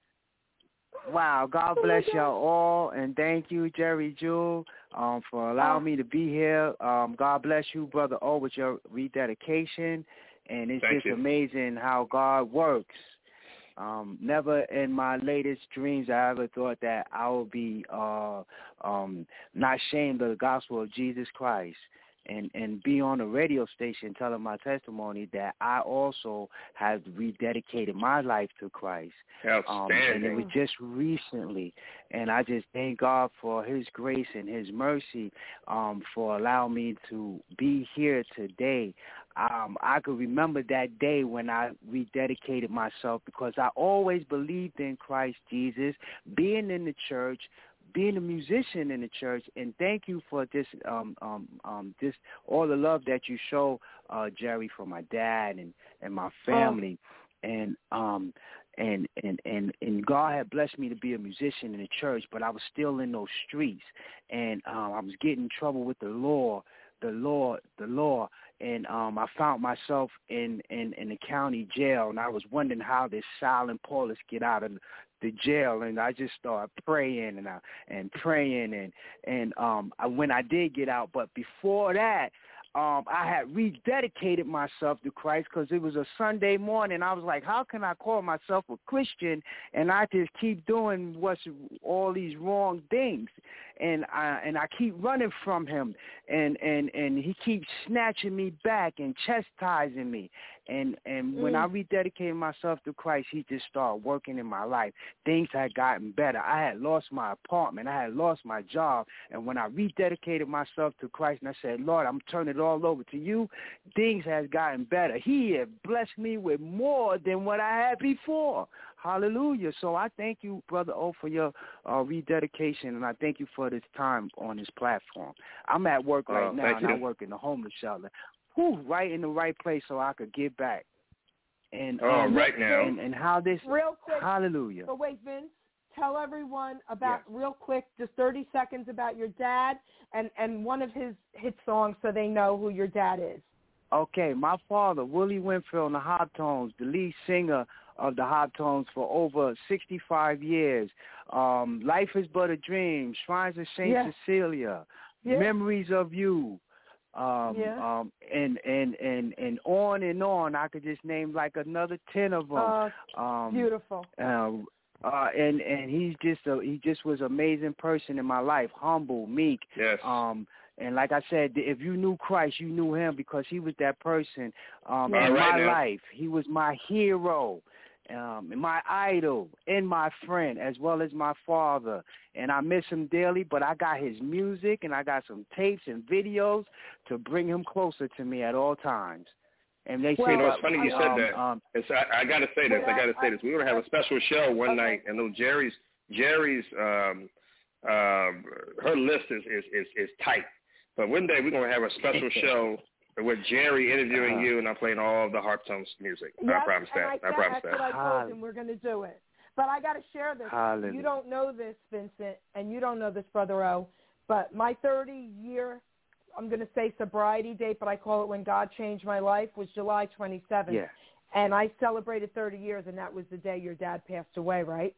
Wow. God bless y'all all, and thank you, Jerry Jewell, um, for allowing oh. me to be here. Um, God bless you, Brother O, with your rededication, and it's thank just you. amazing how God works. Um, never in my latest dreams I ever thought that I would be uh, um, not ashamed of the gospel of Jesus Christ and, and be on a radio station telling my testimony that I also have rededicated my life to Christ. Um, and it was just recently. And I just thank God for his grace and his mercy um, for allowing me to be here today. Um, I could remember that day when I rededicated myself because I always believed in Christ Jesus, being in the church, being a musician in the church, and thank you for this, um, um, um, this all the love that you show, uh, Jerry, for my dad and, and my family, oh. and um, and and and and God had blessed me to be a musician in the church, but I was still in those streets, and um, I was getting in trouble with the law. The law, the law, and um, I found myself in, in, in the county jail, and I was wondering how this silent Paulus get out of the jail, and I just started praying and I, and praying, and and um, I, when I did get out, but before that, um, I had rededicated myself to Christ because it was a Sunday morning. I was like, how can I call myself a Christian and I just keep doing what's all these wrong things? And I and I keep running from him, and, and, and he keeps snatching me back and chastising me. And and when Mm. I rededicated myself to Christ, he just started working in my life. Things had gotten better. I had lost my apartment. I had lost my job. And when I rededicated myself to Christ and I said, Lord, I'm turning it all over to you, things has gotten better. He had blessed me with more than what I had before. Hallelujah. So I thank you, Brother O, for your uh, rededication, and I thank you for this time on this platform. I'm at work right Oh, now, thank and I you. work in the homeless shelter. Whew, right in the right place so I could give back. And Oh, um, right now. And, and how this, Real quick. hallelujah. But wait, Vince, tell everyone about, real quick, just thirty seconds about your dad and, and one of his hit songs so they know who your dad is. Okay, my father, Willie Winfield and the Hoptones, the lead singer of the Hoptones for over sixty-five years. Um, Life is But a Dream, Shrines of Saint Yeah. Cecilia, Yeah. Memories of You, um, Yeah. um, and, and, and, and on and on. I could just name like another ten of them. Uh, um, beautiful. Uh, uh, and and he's just a, he just was an amazing person in my life, humble, meek. Yes. Um, and like I said, if you knew Christ, you knew him because he was that person um, All in right my now. life. He was my hero, um, my idol, and my friend, as well as my father. And I miss him dearly, but I got his music, and I got some tapes and videos to bring him closer to me at all times. And they Well, say, you know, it's funny you said um, that. Um, It's, I, I got to say this. I got to say this. We were going to have a special show one night, and though Jerry's Jerry's um, uh, her list is, is, is, is tight. But one day we're going to have a special show with Jerry interviewing Uh-huh. you, and I'm playing all of the Harptones music. Yes, I promise and that. I, I, said, promise that's that. what I told him. We're going to do it. But I got to share this. Hallelujah. You don't know this, Vincent, and you don't know this, Brother O, but my thirty-year, I'm going to say sobriety date, but I call it when God changed my life, was July twenty-seventh. Yeah. And I celebrated thirty years, and that was the day your dad passed away, right?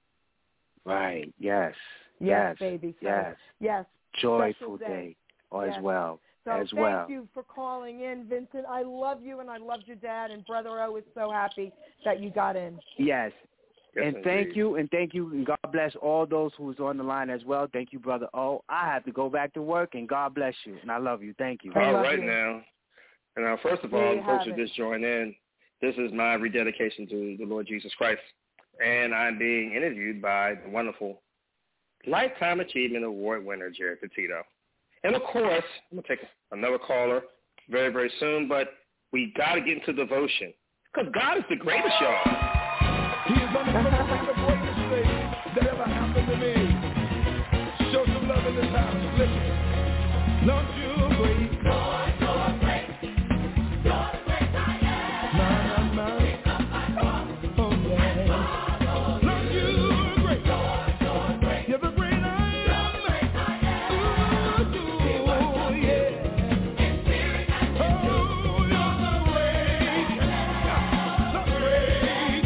Right. Yes. Yes, Yes. baby. So, Yes. Yes. Joyful Special day. day Yes. as well. So as thank well. you for calling in, Vincent. I love you, and I loved your dad, and Brother O is so happy that you got in. Yes. Yes, and thank indeed. you, and thank you, and God bless all those who's on the line as well. Thank you, Brother O. I have to go back to work, and God bless you, and I love you. Thank you. All right now. And now, first of There all, you folks have who it. just joined in, this is my rededication to the Lord Jesus Christ. And I'm being interviewed by the wonderful Lifetime Achievement Award winner, Jerry Petito. And, of course, I'm going to take another caller very, very soon, but we got to get into devotion because God is the greatest, y'all. He is unequivocally the greatest thing that ever happened to me. Show some love in this house. Listen. Lord, you're great. Lord, you're great. You're the great I am. My, my, my. Oh, yeah. Lord, you're great. Lord, you're great. You're the great I am. You're the great I am. Ooh, ooh, yeah. In spirit and in truth. Oh, you're the great. The great.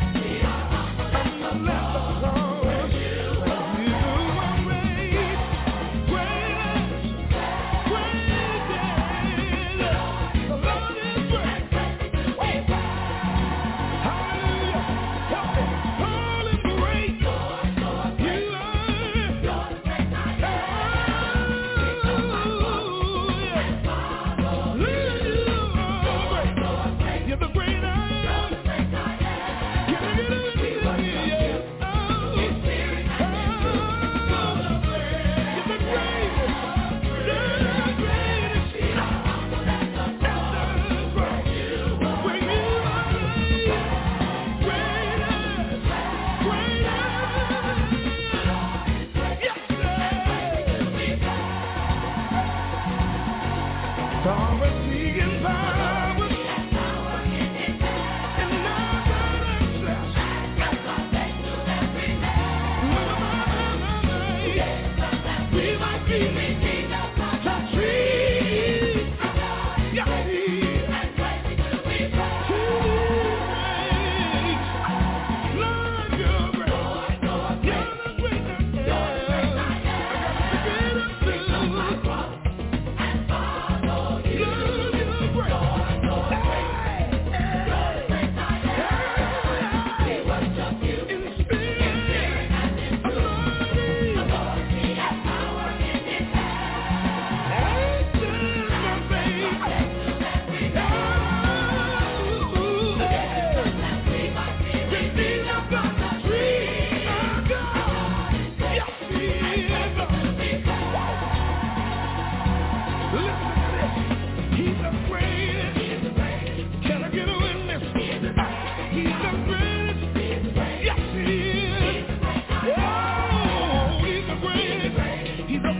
I'm the leprechaun. You are great. Great.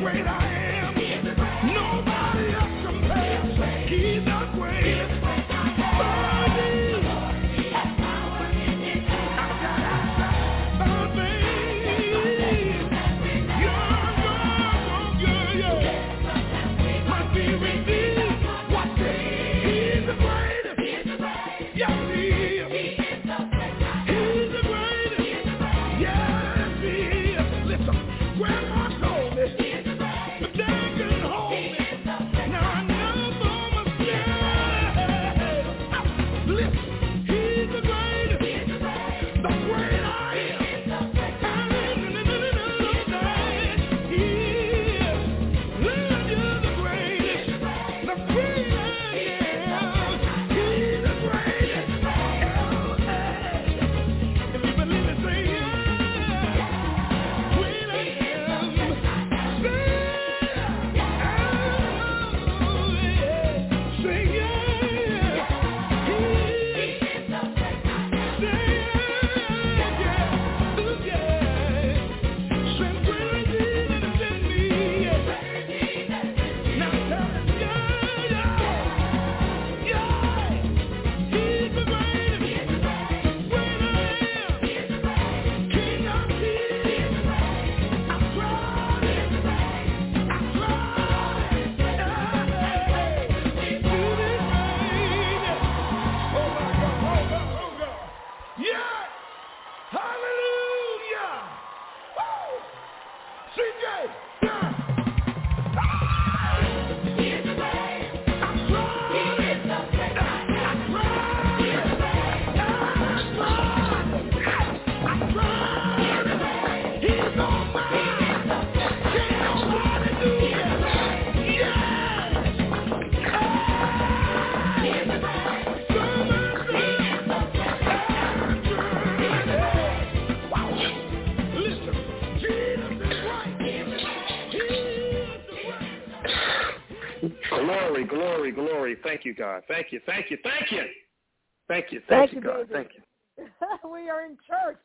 Glory, glory, glory. Thank you, God. Thank you, thank you, thank you. Thank you, thank, thank you, God. Thank you. We are in church.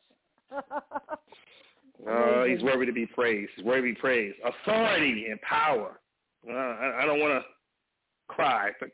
uh, he's worthy to be praised. He's worthy to be praised. Authority and power. Uh, I, I don't want to cry. But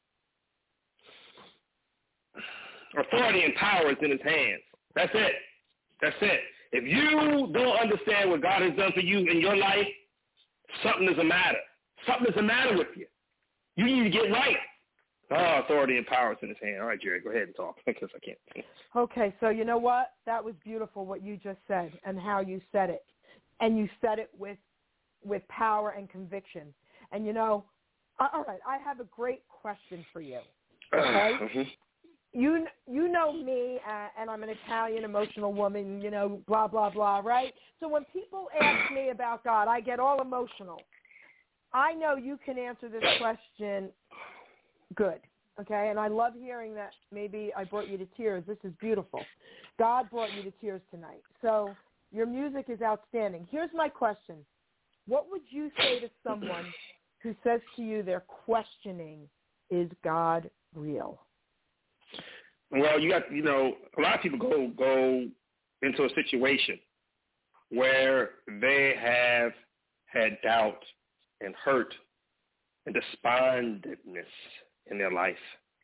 authority and power is in his hands. That's it. That's it. If you don't understand what God has done for you in your life, something is the matter. Something is the matter with you. You need to get right. Oh, authority and power is in his hand. All right, Jerry, go ahead and talk because I can't. Okay, so you know what? That was beautiful what you just said and how you said it. And you said it with with power and conviction. And, you know, all right, I have a great question for you. Okay? Mm-hmm. You you know me, uh, and I'm an Italian emotional woman, you know, blah, blah, blah, right? So when people ask me about God, I get all emotional. I know you can answer this question good, okay? And I love hearing that maybe I brought you to tears. This is beautiful. God brought you to tears tonight. So your music is outstanding. Here's my question. What would you say to someone who says to you they're questioning, is God real? Well, you got, you know, a lot of people go go into a situation where they have had doubt and hurt and despondentness in their life.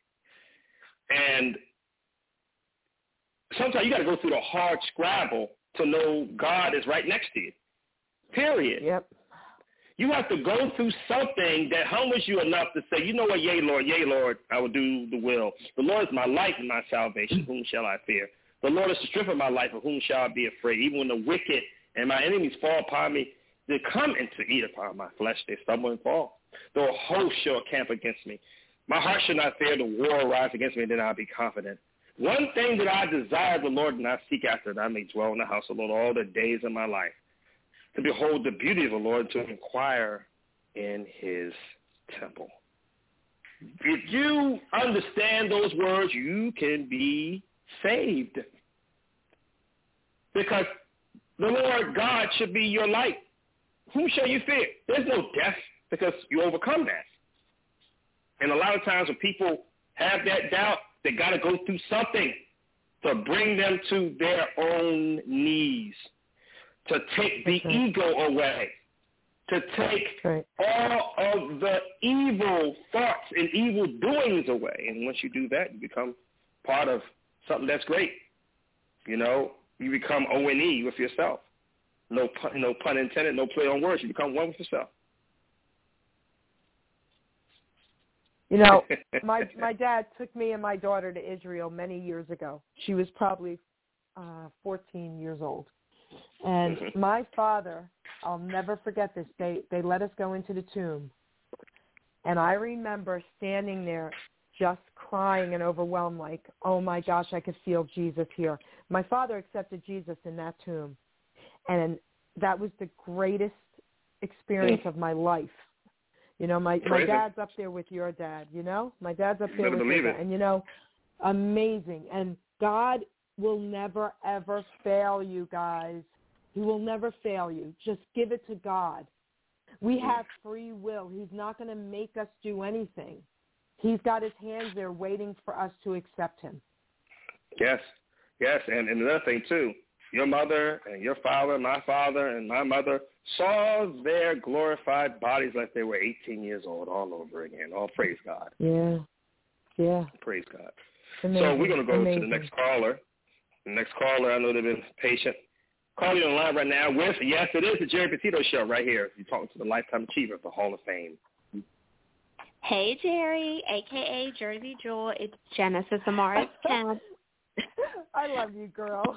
And sometimes you got to go through the hard scrabble to know God is right next to you, period. Yep. You have to go through something that humbles you enough to say, you know what, yea, Lord, yea, Lord, I will do the will. The Lord is my light and my salvation. Whom shall I fear? The Lord is the strength of my life. Of whom shall I be afraid? Even when the wicked and my enemies fall upon me, they come and to eat upon my flesh. They stumble and fall. Though a host shall camp against me, my heart shall not fear. The war rise against me, then I'll be confident. One thing that I desire the Lord, and I seek after, that I may dwell in the house of the Lord all the days of my life, to behold the beauty of the Lord, to inquire in his temple. If you understand those words, you can be saved. Because the Lord God should be your light. Whom shall you fear? There's no death because you overcome that. And a lot of times when people have that doubt, they got to go through something to bring them to their own knees, to take the ego away, to take right. all of the evil thoughts and evil doings away. And once you do that, you become part of something that's great. You know, you become O N E with yourself. No pun, no pun intended, no play on words. You become one with yourself. You know, my my dad took me and my daughter to Israel many years ago. She was probably uh, fourteen years old. And mm-hmm. my father, I'll never forget this, they, they let us go into the tomb. And I remember standing there just crying and overwhelmed like, oh, my gosh, I could feel Jesus here. My father accepted Jesus in that tomb. And that was the greatest experience of my life. You know, my, my dad's up there with your dad, you know? My dad's up there with your dad. And, you know, amazing. And God will never, ever fail you guys. He will never fail you. Just give it to God. We have free will. He's not going to make us do anything. He's got his hands there waiting for us to accept him. Yes, yes. And, and another thing, too, your mother and your father, my father and my mother saw their glorified bodies like they were eighteen years old all over again. Oh, praise God. Yeah, yeah. Praise God. Amazing. So we're going to go Amazing. to the next caller. The next caller, I know they've been patient. Calling on the line right now with, yes, it is the Jerry Petito Show right here. You're talking to the Lifetime Achiever of the Hall of Fame. Hey, Jerry, a k a. Jersey Jewel. It's Genesis Amaris Camp. I love you, girl.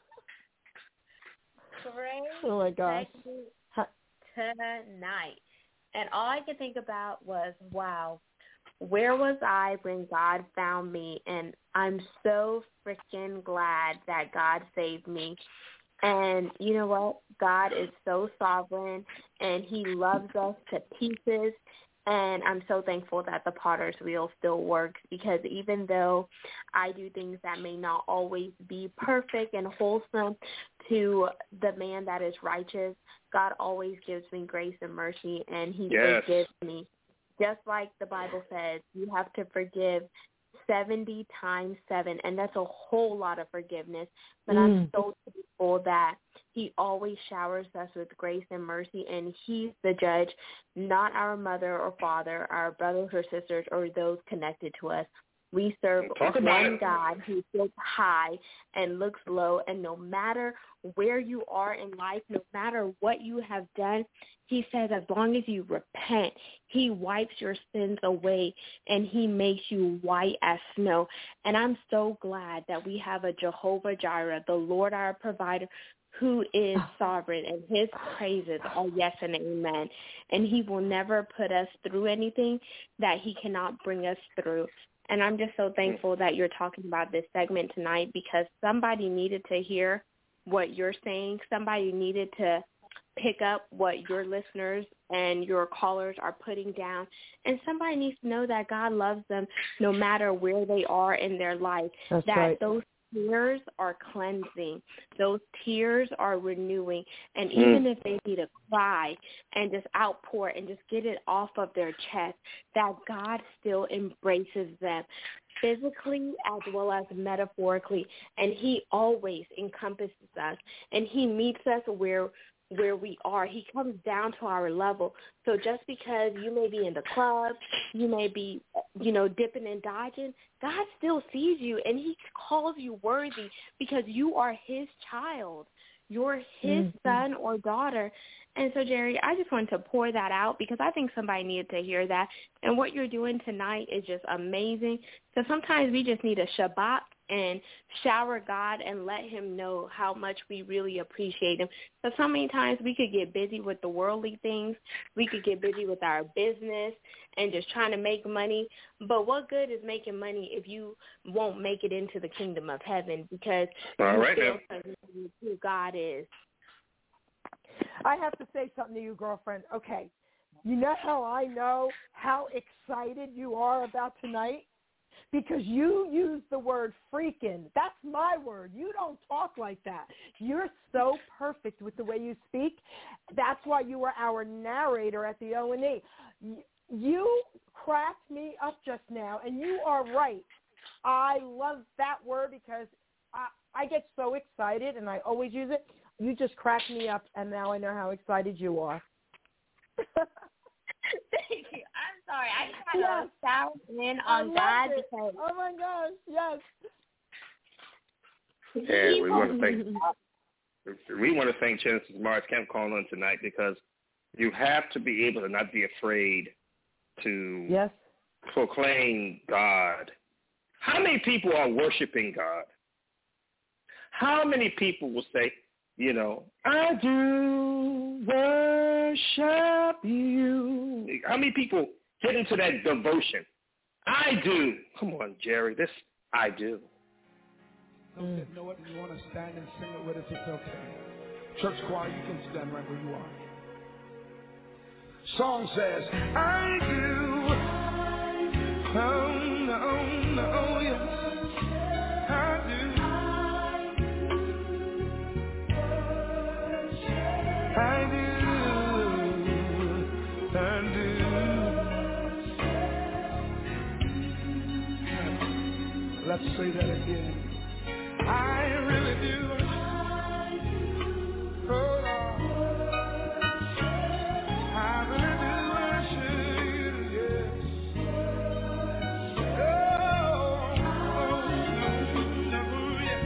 Great. Oh, my gosh. Tonight. And all I could think about was, wow, where was I when God found me? And I'm so freaking glad that God saved me. And you know what? God is so sovereign, and he loves us to pieces. And I'm so thankful that the potter's wheel still works, because even though I do things that may not always be perfect and wholesome to the man that is righteous, God always gives me grace and mercy, and he yes. forgives me. Just like the Bible says, you have to forgive seventy times seven, and that's a whole lot of forgiveness. But mm. I'm so thankful that he always showers us with grace and mercy, and he's the judge, not our mother or father, our brothers or sisters, or those connected to us. We serve one God who sits high and looks low, and no matter where you are in life, no matter what you have done, he says as long as you repent, he wipes your sins away, and he makes you white as snow. And I'm so glad that we have a Jehovah Jireh, the Lord our provider, who is sovereign, and his praises are yes and amen. And he will never put us through anything that he cannot bring us through. And I'm just so thankful that you're talking about this segment tonight, because somebody needed to hear what you're saying. Somebody needed to pick up what your listeners and your callers are putting down. And somebody needs to know that God loves them no matter where they are in their life. That's that right. Those tears are cleansing. Those tears are renewing. And even mm. if they need to cry and just outpour and just get it off of their chest, that God still embraces them physically as well as metaphorically. And he always encompasses us, and he meets us where where we are. He comes down to our level. So just because you may be in the club, you may be, you know, dipping and dodging, God still sees you, and he calls you worthy because you are his child. You're his mm-hmm. son or daughter. And so, Jerry, I just wanted to pour that out because I think somebody needed to hear that. And what you're doing tonight is just amazing. So sometimes we just need a Shabbat and shower God and let him know how much we really appreciate him. So so many times we could get busy with the worldly things. We could get busy with our business and just trying to make money. But what good is making money if you won't make it into the kingdom of heaven, because All you right, still now. know who God is. I have to say something to you, girlfriend. Okay, you know how I know how excited you are about tonight? Because you use the word freaking. That's my word. You don't talk like that. You're so perfect with the way you speak. That's why you were our narrator at the O and E. You cracked me up just now, and you are right. I love that word because I, I get so excited, and I always use it. You just cracked me up, and now I know how excited you are. sorry. I kind Yes. of sound in I on love that it. because. Oh my gosh! Yes. And we want to thank we want to thank Genesis Morris Kemp calling on tonight because you have to be able to not be afraid to yes. proclaim God. How many people are worshiping God? How many people will say, you know, I do worship you? How many people get into that devotion? I do. Come on, Jerry. This I do. Mm. You know what? You want to stand and sing it with us? It's okay. Church choir, you can stand right where you are. Song says, I do. Oh, no, no, yes. I do. I do. I do. Let's say that again. I really do. Oh, Lord. I really do worship you, yes. Oh, oh, no, no, yes.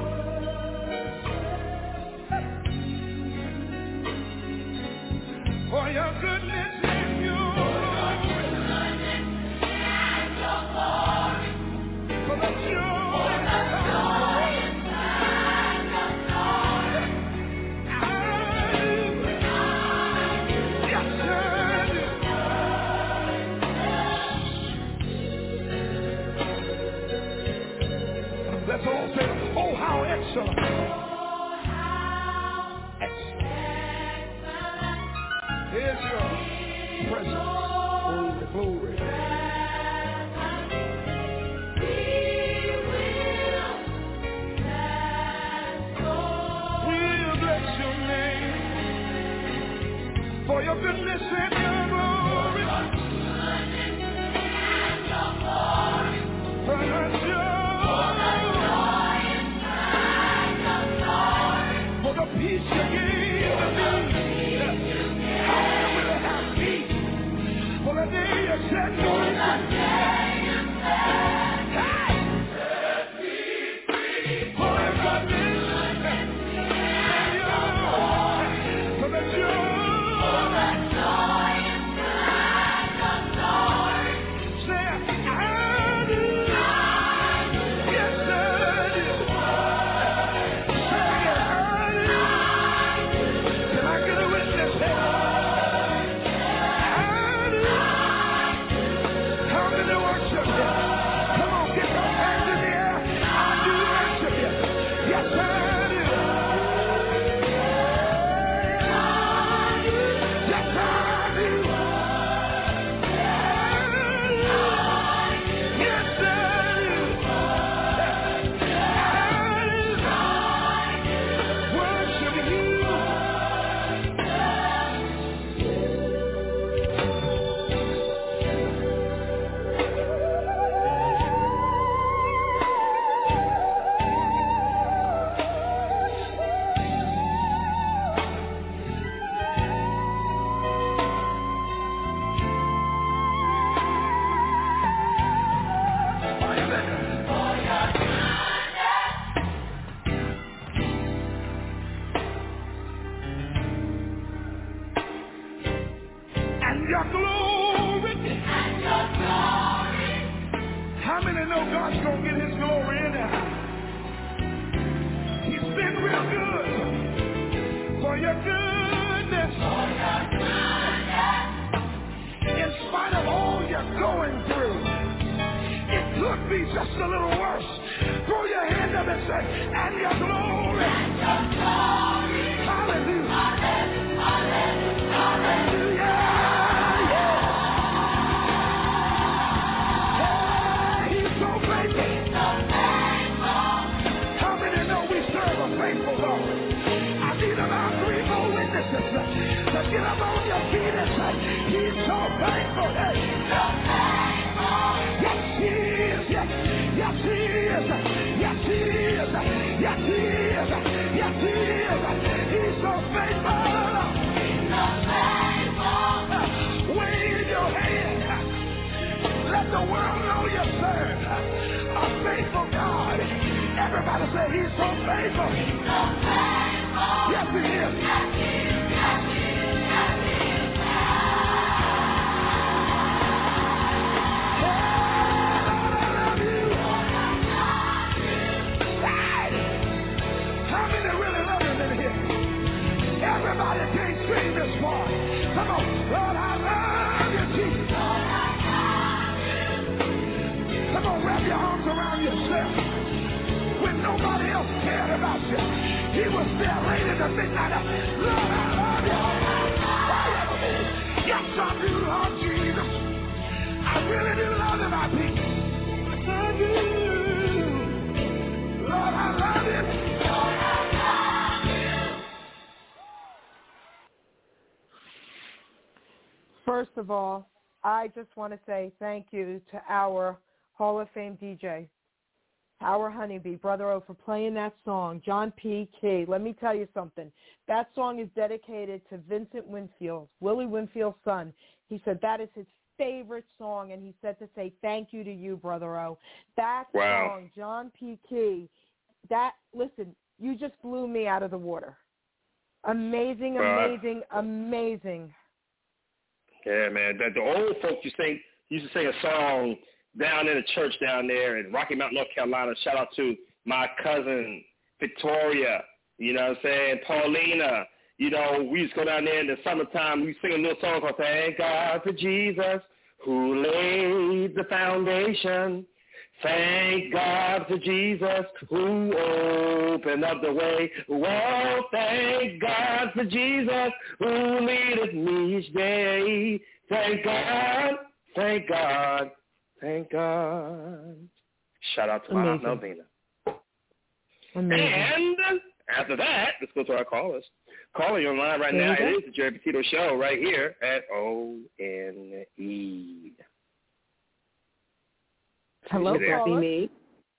For your goodness and your glory. For the joy and the let's all say, oh, how excellent. Oh, how excellent. Here's your presence. Oh, the glory. We'll bless your name for your goodness and your glory. For your joy. For the peace you gave to me. I will have peace. For the day you set me free. For the goodness and your for the joy. Say, I do. Yes, I do. Say it, I do. Can I get a witness here? I do. How many worship you? Come on, get those hands in the air. I do worship you. Yes, I do. Yes, I do. Yes, I do. Worship you. And your glory. And your glory. How many know God's gonna get his glory anyhow? He's been real good. For your goodness. For your goodness. In spite of all you're going through, it could be just a little worse. Throw your hand up and say, and your glory. And your glory. Hallelujah. Hallelujah. Hallelujah. Hallelujah. He's so faithful. He's so faithful. How many know we serve a faithful Lord? I need about three more witnesses to get up on your feet and say, he's so faithful. Hey. He's so faithful. Yes, he is. Yes, yes, he is. Yes, he is. Yes, he is. Yes, he is. He's so faithful. He's so faithful. Wave your hand. you. He was there late in the midnight. Lord, I love you. Yes, I do, Lord Jesus. I really do love you, my people. I do. Lord, I love you. Lord, I love you. First of all, I just want to say thank you to our Hall of Fame D J, our honeybee, Brother O, for playing that song, John P. Key. Let me tell you something. That song is dedicated to Vincent Winfield, Willie Winfield's son. He said that is his favorite song, and he said to say thank you to you, Brother O. That wow. song, John P. Key, that, listen, you just blew me out of the water. Amazing, amazing, uh, amazing. Yeah, man. The, the old folks used to sing, used to sing a song down in the church down there in Rocky Mount, North Carolina. Shout out to my cousin Victoria, you know what I'm saying, Paulina. You know, we used to go down there in the summertime. We sing a little song called Thank God for Jesus who laid the foundation. Thank God for Jesus who opened up the way. Well, thank God for Jesus who leadeth me each day. Thank God, thank God, thank God. Shout out to my Aunt Melvina. Amazing. And after that, let's go to our callers. Calling you online right now, it is the Jerry Petito Show right here at O N E. Hello, caller. Hey,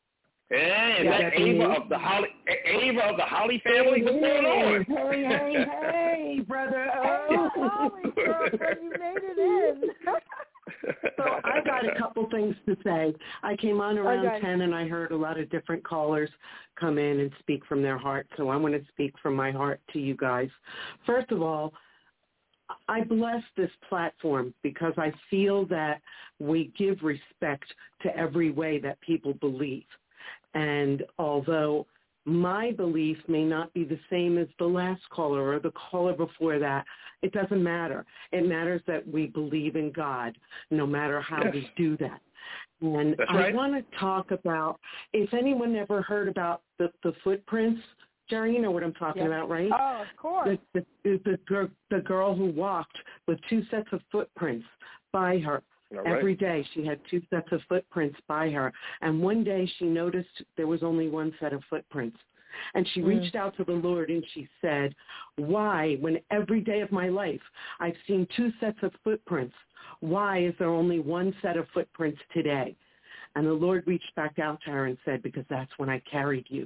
is yeah, that Ava me. of the Holly Ava of the Holly family? What's going on? Hey, hey, hey, brother. Oh, Holly, girlfriend, you made it in. So I got a couple things to say. I came on around okay. ten, and I heard a lot of different callers come in and speak from their heart. So I want to speak from my heart to you guys. First of all, I bless this platform because I feel that we give respect to every way that people believe. And although my belief may not be the same as the last caller or the caller before that, it doesn't matter. It matters that we believe in God, no matter how yes. we do that. And That's I right. want to talk about, if anyone ever heard about the, the footprints, Jerry, you know what I'm talking yes. about, right? Oh, of course. The, the, the, the, the girl who walked with two sets of footprints by her. All Every right. day she had two sets of footprints by her. And one day she noticed there was only one set of footprints. And she mm. reached out to the Lord and she said, why, when every day of my life I've seen two sets of footprints, why is there only one set of footprints today? And the Lord reached back out to her and said, because that's when I carried you.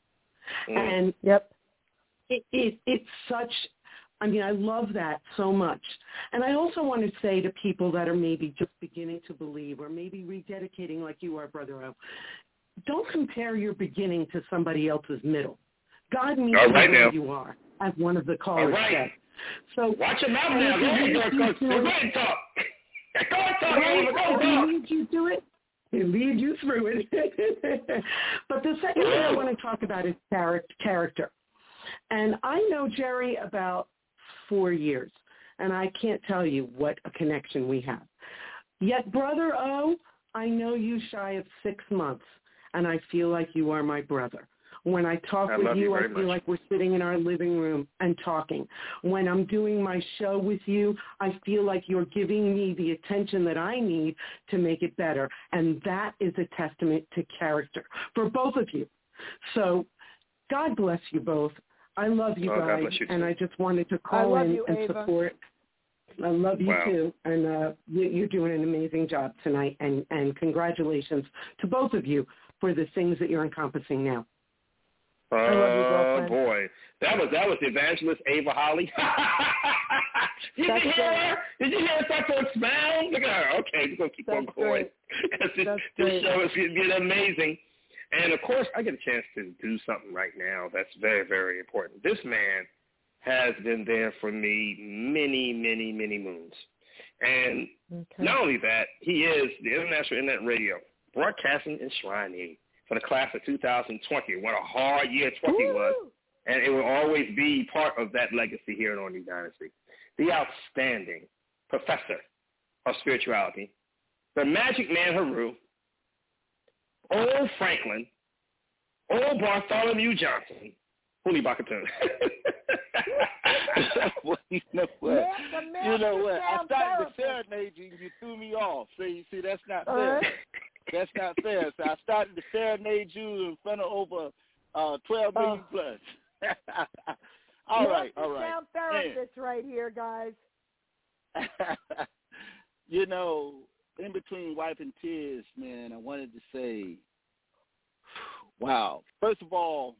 Mm. And yep. it, it, it's such, I mean, I love that so much. And I also want to say to people that are maybe just beginning to believe or maybe rededicating like you are, Brother O, don't compare your beginning to somebody else's middle. God meets you right where now. you are, as one of the callers right. said. So watch your mouth now. Go ahead, girl. Go ahead and talk. Go ahead and talk, Ava. Go ahead and talk. Lead you to it. It lead you through it. But the second thing I want to talk about is character. And I know Jerry about four years, and I can't tell you what a connection we have. Yet, Brother O, I know you shy of six months, and I feel like you are my brother. When I talk I with you, you I feel much. like we're sitting in our living room and talking. When I'm doing my show with you, I feel like you're giving me the attention that I need to make it better. And that is a testament to character for both of you. So God bless you both. I love you oh, guys, you and I just wanted to call in you, and Ava. support. I love you wow. too, and uh, you're doing an amazing job tonight, and, and congratulations to both of you for the things that you're encompassing now. Oh, I love you, girlfriend. boy. That was that was evangelist Ava Holly. Did That's you hear great. her? Did you hear her start to expound? Look at her. Okay, we're going to keep That's on going. this, That's this great. show is getting amazing. And, of course, I get a chance to do something right now that's very, very important. This man has been there for me many, many, many moons. And okay. not only that, he is the International Internet Radio Broadcasting Enshrinee for the class of two thousand twenty. What a hard year twenty Woo! was. And it will always be part of that legacy here in Only Dynasty. The outstanding professor of spirituality, the magic man Haru, old Franklin, old Bartholomew Johnson, Huni Bakatun. Well, you know what? You know what? I started to serenade you, and you threw me off. See, see, that's not fair. Uh-huh. That's not fair. So I started to serenade you in front of over uh, twelve million oh. plus. all right, all right. Sound therapist right here, guys. You know, in between wiping tears, man, I wanted to say, wow. First of all,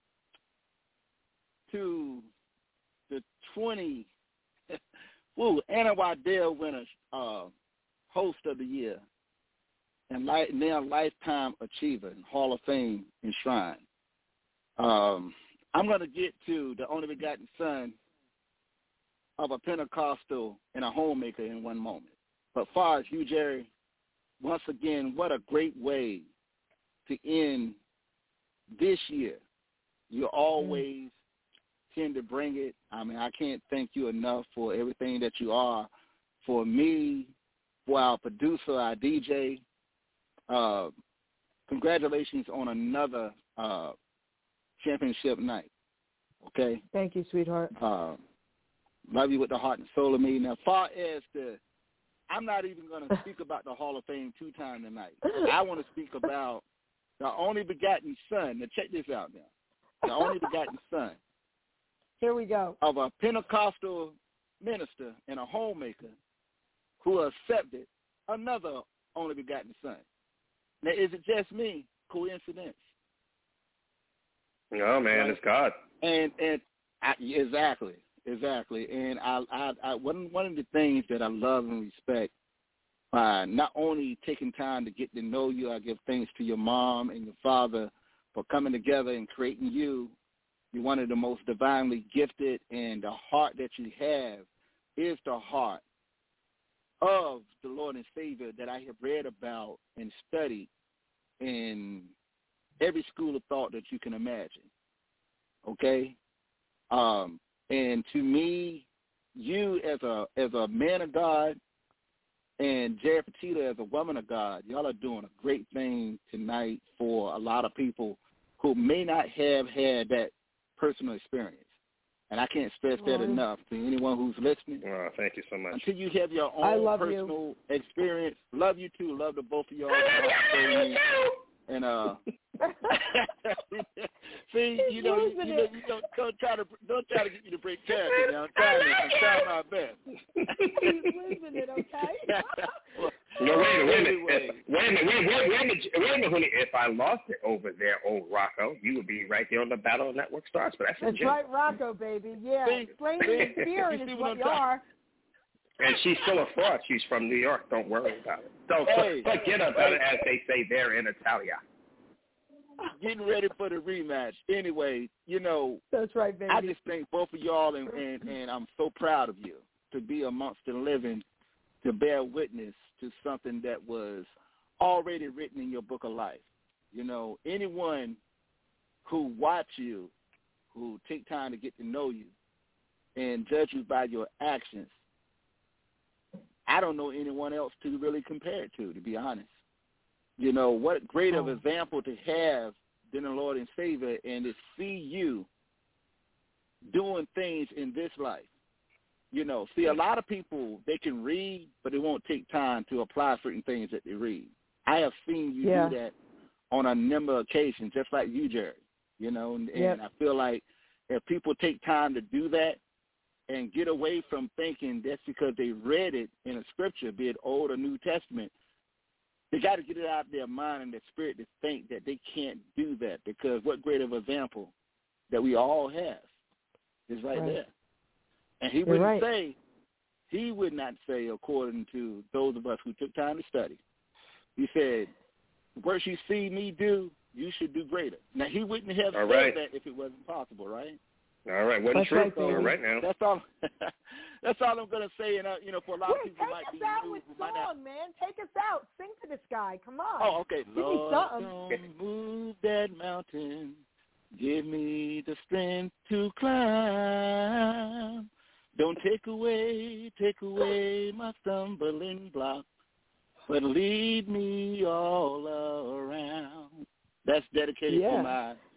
to the twenty, woo, Anna Waddell winner, uh, host of the year, and li- now Lifetime Achiever, Hall of Fame enshrined. Um, I'm going to get to the only begotten son of a Pentecostal and a homemaker in one moment. But far as you, Jerry, once again, what a great way to end this year. You always tend to bring it. I mean, I can't thank you enough for everything that you are for me, for our producer, our D J. Uh, congratulations on another uh, championship night. Okay? Thank you, sweetheart. Uh, love you with the heart and soul of me. Now, as far as the, I'm not even going to speak about the Hall of Fame two-time tonight. I want to speak about the only begotten son. Now, check this out now. The only begotten son. Here we go. Of a Pentecostal minister and a homemaker who accepted another only begotten son. Now, is it just me? Coincidence? No, man, right? It's God. And and I, exactly, exactly. And I, I, I, one one of the things that I love and respect, by not only taking time to get to know you, I give thanks to your mom and your father for coming together and creating you. You're one of the most divinely gifted, and the heart that you have is the heart of the Lord and Savior that I have read about and studied in every school of thought that you can imagine. Okay? Um, and to me, you as a as a man of God and Jerry Petito as a woman of God, y'all are doing a great thing tonight for a lot of people who may not have had that personal experience. And I can't stress that mm. enough to anyone who's listening. Oh, thank you so much. Until you have your I own love personal you. experience. Love you too. Love the both of y'all. And uh, see, you know, you, you, know, you don't, don't try to don't try to get me to break character now. I'm trying to I'm trying my best. He's losing it, okay? well, no, wait a minute, wait a minute, wait a minute, wait, wait, wait a minute, wait a minute, honey. If I lost it over there, old Rocco, you would be right there on the Battle Network stars. But that's that's right, Rocco, baby. Yeah, plain and spirit is what you are. And she's still a fraud. She's from New York. Don't worry about it. Don't hey, forget about it, as they say there in Italia. Getting ready for the rematch. Anyway, you know, that's right, baby. I just thank both of y'all, and, and, and I'm so proud of you to be amongst the living, to bear witness to something that was already written in your book of life. You know, anyone who watch you, who take time to get to know you, and judge you by your actions, I don't know anyone else to really compare it to, to be honest. You know, what great of example to have than the Lord and Savior, and to see you doing things in this life. You know, see, a lot of people, they can read, but they won't take time to apply certain things that they read. I have seen you yeah. do that on a number of occasions, just like you, Jerry. You know, and, and yep. I feel like if people take time to do that, and get away from thinking that's because they read it in a scripture, be it Old or New Testament, they got to get it out of their mind and their spirit to think that they can't do that, because what great of example that we all have is right, right. there. And he You're wouldn't right. say, he would not say, according to those of us who took time to study, he said, the works you see me do, you should do greater. Now, he wouldn't have all said right. that if it wasn't possible, right? All right, wasn't true. Right, all right now. That's all. That's all I'm gonna say. And uh, you know, for a lot Wait, of people, might take be us out new, with who might song, not... man. Take us out. Sing to this guy. Come on. Oh, okay. Give Lord, me something. don't move that mountain. Give me the strength to climb. Don't take away, take away my stumbling block, but lead me all around. That's dedicated yeah. to my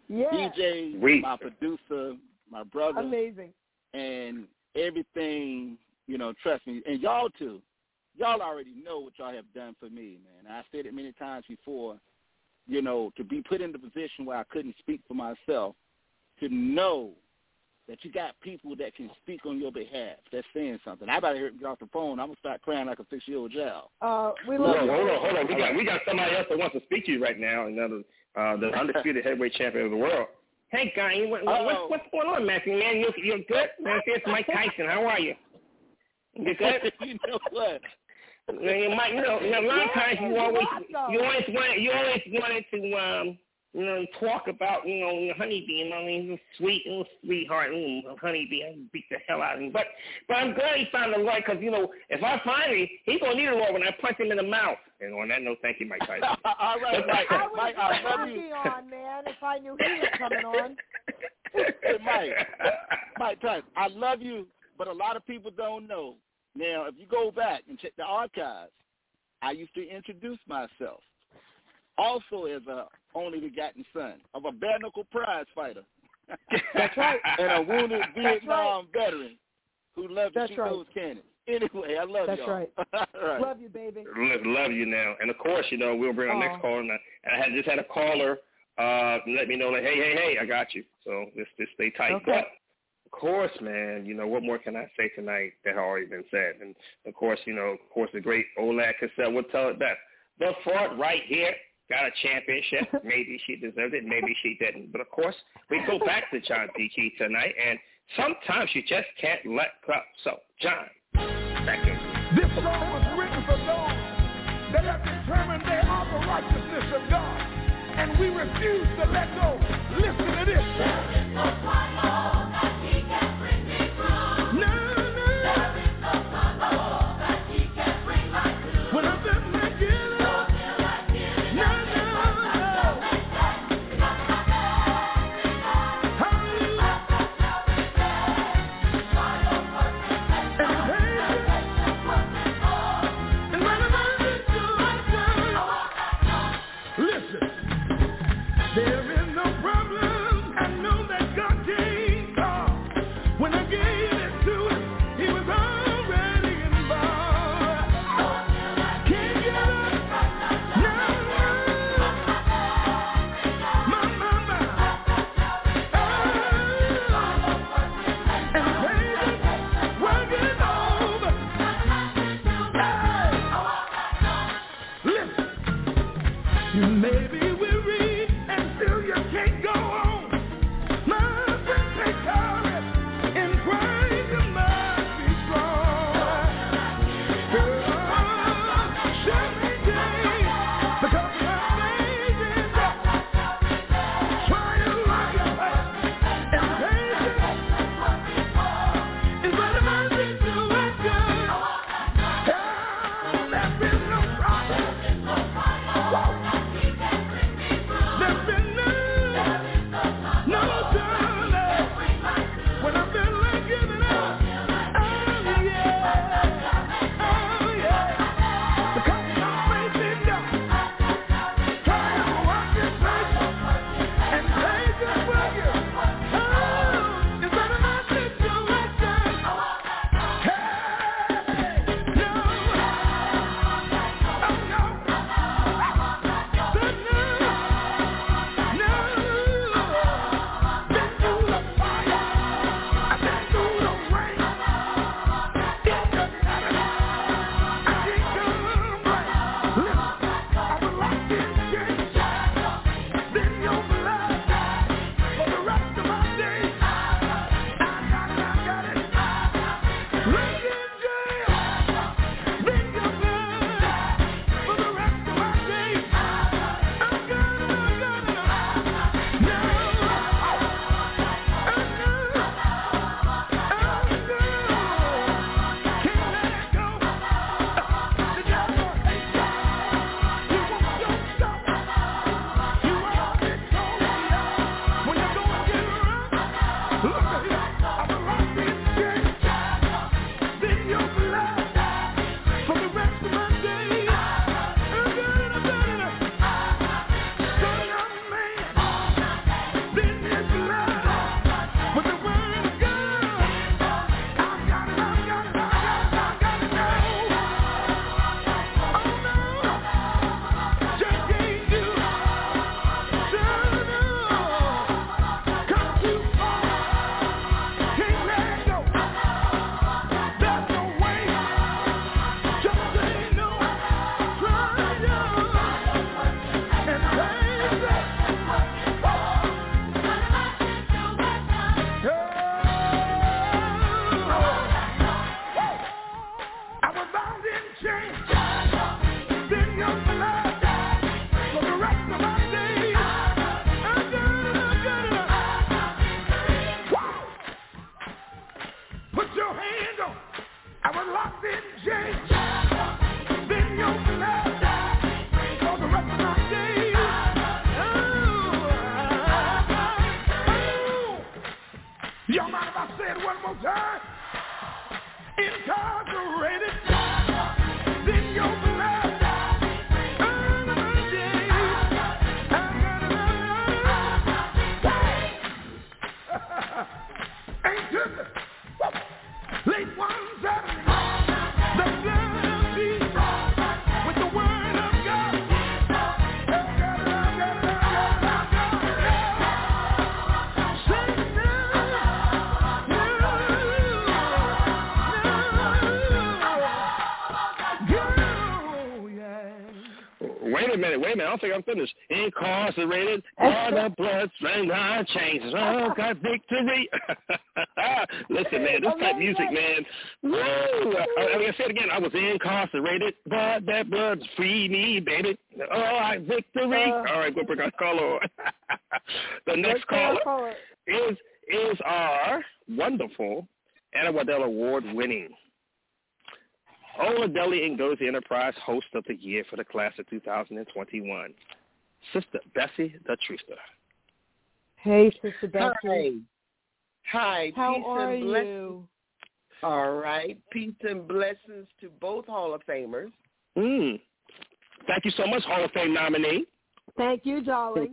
Yeah. D J, Sweet. my producer, my brother. Amazing. And everything, you know, trust me. And y'all too. Y'all already know what y'all have done for me, man. I said it many times before, you know, to be put in the position where I couldn't speak for myself, to know that you got people that can speak on your behalf. That's saying something. I about to hear you off the phone. I'm going to start crying like a six-year-old child. Uh, we hold love on, you. hold on, hold on. We got, we got somebody else that wants to speak to you right now, another, uh, the undisputed heavyweight champion of the world. Hey, guy, what, what, what's going on, Matthew, man? You, you're good? Man, it's Mike Tyson. How are you? You good? You know what? You might, you know, you know, a lot of times you always, you always wanted, you always wanted to, um, you know, talk about, you know, your honeybee. I mean, he's a sweet, little sweetheart, little honeybee. I beat the hell out of him. But, but I'm glad he found the light because, you know, if I find him, he's gonna need a law when I punch him in the mouth. And on that note, thank you, Mike Tyson. All right, Mike. I would Mike, have I love you. be on, man, if I knew he was coming on. Hey, Mike. Mike Tyson, I love you, but a lot of people don't know. Now, if you go back and check the archives, I used to introduce myself also as a only begotten son of a bare knuckle prize fighter. That's right. And a wounded Vietnam right. veteran who loved to That's shoot right. those cannons. Anyway, I love That's y'all. right. right. Love you, baby. Love, love you now. And, of course, you know, we'll bring our Aww. next caller. And I, and I had, just had a caller uh, let me know, like, hey, hey, hey, I got you. So just, just stay tight. Okay. But, of course, man, you know, what more can I say tonight that had already been said? And, of course, you know, of course, the great Olad Cassell would tell it best. The Fort right here got a championship. Maybe she deserved it. Maybe she didn't. But, of course, we go back to John P. Key tonight, and sometimes you just can't let go. So, John, back in. This song was written for those that have determined they are the righteousness of God, and we refuse to let go. Listen to this. There is no trial that he can bring me through. No, no. There is no trial that he can bring me through. When I'm done like it, no, no, Listen, there is no problem. I know that God came chains. Then your blood for the rest of my days. I'm gonna, gonna. Put your hands on. I was locked in chains. Then your blood for the rest of my days. Y'all mind if I say it one more time? Incarcerated, then your blood under my days. I gotta ain't just late one Saturday, the blood of Jesus with the word of God. I gotta, I gotta, I Wait a minute, wait a minute. I don't think I'm finished. Incarcerated, all the blood, strained, I changed. Oh, got victory. Listen, man, this type of music, man. Woo! I, I mean, I said it again. I was incarcerated, but that blood freed me, baby. All right, victory. Uh, all right, go bring our caller on. The next caller is is our wonderful Anna Waddell Award-winning Ola Deli Ngozi Enterprise Host of the Year for the class of two thousand twenty-one, Sister Bessie the Truster. Hey, Sister Bessie. Hi. Hi. How Peace are and blessings. you? All right. Peace and blessings to both Hall of Famers. Mm. Thank you so much, Hall of Fame nominee. Thank you, darling.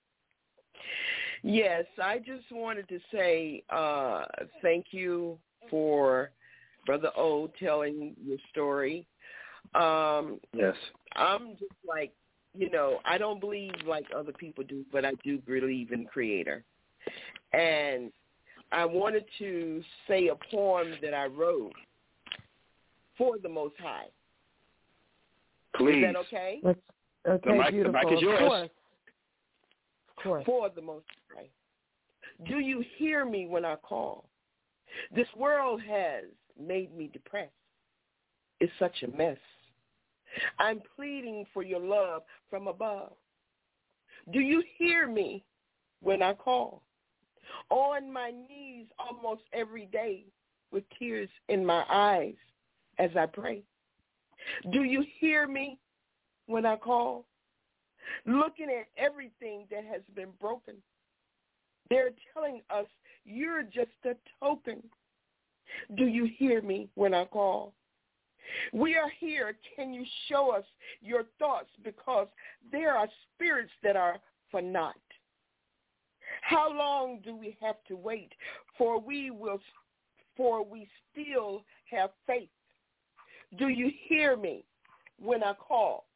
Yes, I just wanted to say uh, thank you for Brother O telling your story. Um, yes. I'm just like, you know, I don't believe like other people do, but I do believe in Creator. And I wanted to say a poem that I wrote for the Most High. Please. Is that okay? Let's, okay, the mic, beautiful. The mic is yours. Of course. Of course. For the Most High. Do you hear me when I call? This world has made me depressed. It's such a mess. I'm pleading for your love from above. Do you hear me when I call? On my knees almost every day with tears in my eyes as I pray. Do you hear me when I call? Looking at everything that has been broken. They're telling us you're just a token. Do you hear me when I call? We are here. Can you show us your thoughts? Because there are spirits that are for naught. How long do we have to wait? For we will, for we still have faith. Do you hear me when I call?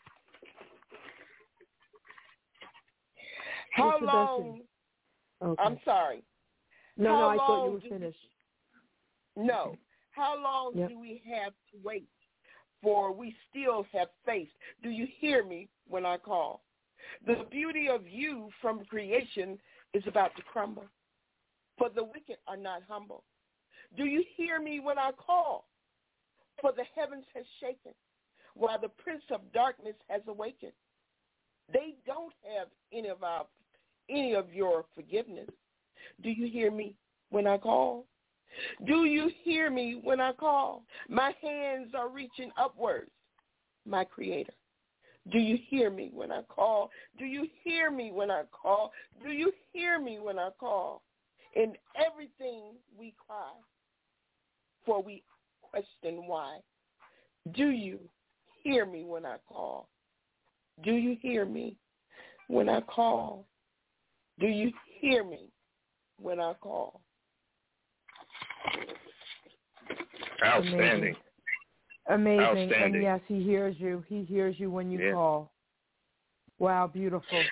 How long? Okay. I'm sorry. No, How no, I thought you long were finished. No. How long yep. do we have to wait? For we still have faith. Do you hear me when I call? The beauty of you from creation is about to crumble. For the wicked are not humble. Do you hear me when I call? For the heavens has shaken, while the prince of darkness has awakened. They don't have any of our, any of your forgiveness. Do you hear me when I call? Do you hear me when I call? My hands are reaching upwards, my Creator. Do you hear me when I call? Do you hear me when I call? Do you hear me when I call? In everything we cry, for we question why. Do you hear me when I call? Do you hear me when I call? Do you hear me when I call? Outstanding. Amazing. Outstanding. And yes, he hears you. He hears you when you yeah. call. Wow, beautiful.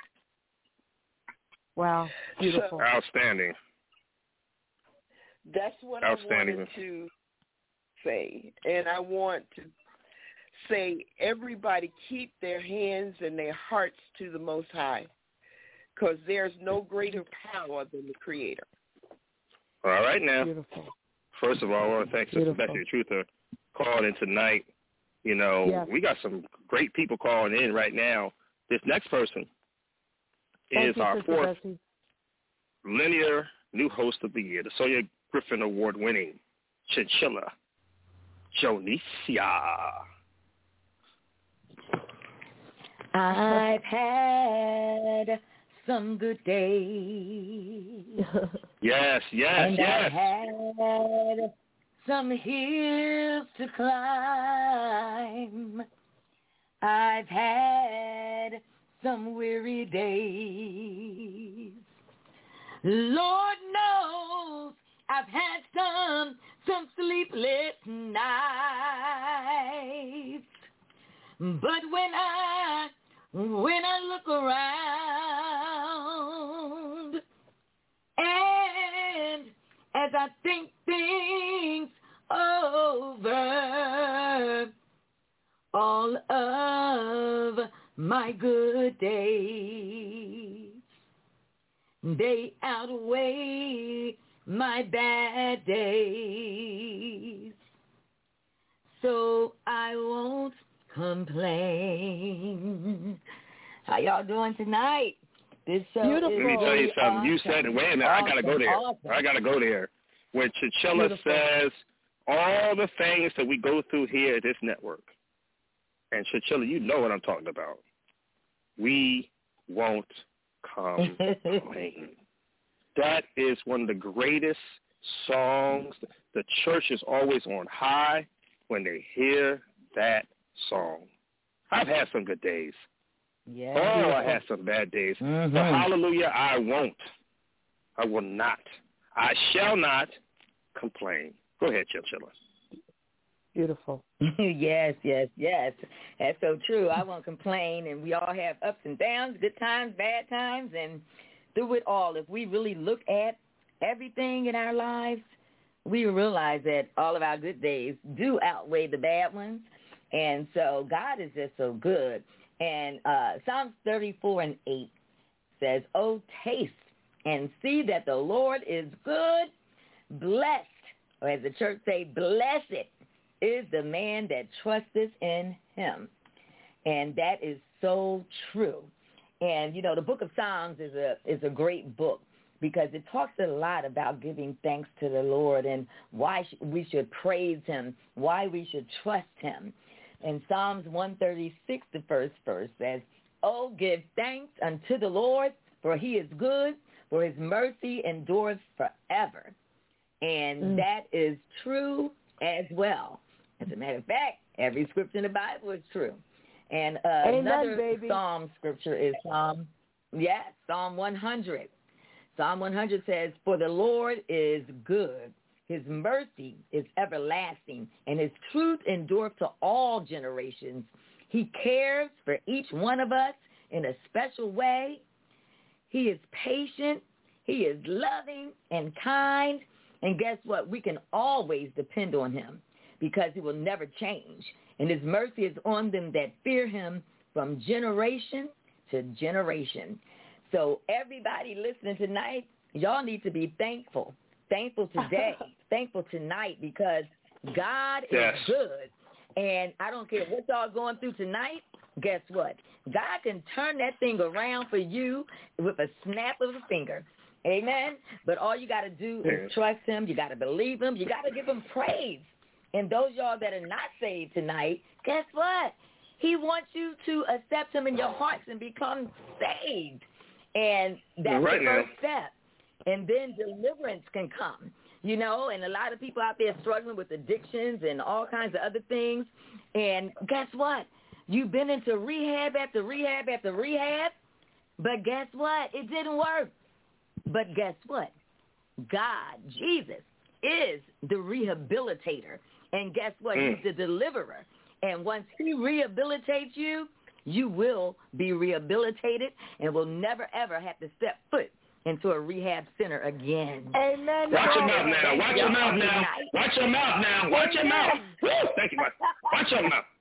Wow, beautiful. Outstanding. That's what Outstanding. I wanted to say. And I want to say everybody keep their hands and their hearts to the Most High, because there's no greater power than the Creator. All right now. Beautiful. First of all, I want to thank Sister Beautiful. Bessie the Truther calling in tonight You know, yes. we got some great people calling in right now. This next person Thank is you, our Sister fourth Bessie. linear new host of the year, the Sawyer Griffin Award-winning Chinchilla, Jonicia. I've had some good days. Yes, yes, and yes. I've had some hills to climb. I've had some weary days. Lord knows I've had some some sleepless nights. But when I when I look around and as I think things over, all of my good days, they outweigh my bad days. So I won't complain. How y'all doing tonight? This show Beautiful. is Let me tell you something. awesome. You said it. Wait a minute. I got to go there. Awesome. I got to go there. When Chinchilla Beautiful. says all the things that we go through here at this network, and Chinchilla, you know what I'm talking about. We won't complain. That is one of the greatest songs. The church is always on high when they hear that song. I've had some good days. Yeah. Oh, I had some bad days. Mm-hmm. But hallelujah, I won't. I will not. I shall not complain. Go ahead, Chinchilla. Beautiful. Yes, yes, yes. That's so true. I won't complain, and we all have ups and downs, good times, bad times, and through it all, if we really look at everything in our lives, we realize that all of our good days do outweigh the bad ones. And so God is just so good. And uh, Psalms thirty-four and eight says, "Oh, taste and see that the Lord is good. Blessed," or as the church say, "blessed is the man that trusteth in him." And that is so true. And, you know, the book of Psalms is a is a great book because it talks a lot about giving thanks to the Lord and why sh- we should praise him, why we should trust him. And Psalms one thirty-six, the first verse says, "Oh, give thanks unto the Lord, for he is good, for his mercy endures forever." And mm. that is true as well. As a matter of fact, every scripture in the Bible is true. And uh, Amen, another baby. Psalm scripture is Psalm, yes, Psalm one hundred. Psalm one hundred says, "For the Lord is good. His mercy is everlasting, and his truth endureth to all generations. He cares for each one of us in a special way. He is patient. He is loving and kind. And guess what? We can always depend on him because he will never change. And his mercy is on them that fear him from generation to generation." So everybody listening tonight, y'all need to be thankful. Thankful today. Thankful tonight because God yes. is good. And I don't care what y'all going through tonight. Guess what? God can turn that thing around for you with a snap of a finger. Amen? But all you got to do is trust him. You got to believe him. You got to give him praise. And those y'all that are not saved tonight, guess what? He wants you to accept him in your hearts and become saved. And that's right the now. first step. And then deliverance can come, you know, and a lot of people out there struggling with addictions and all kinds of other things. And guess what? You've been into rehab after rehab after rehab, but guess what? It didn't work. But guess what? God, Jesus, is the rehabilitator. And guess what? Mm. He's the deliverer. And once he rehabilitates you, you will be rehabilitated and will never, ever have to step foot into a rehab center again. Amen. Watch your mouth now. Watch your mouth now. Watch your mouth now. Watch your mouth. Woo! Thank you, Mike. Watch your mouth.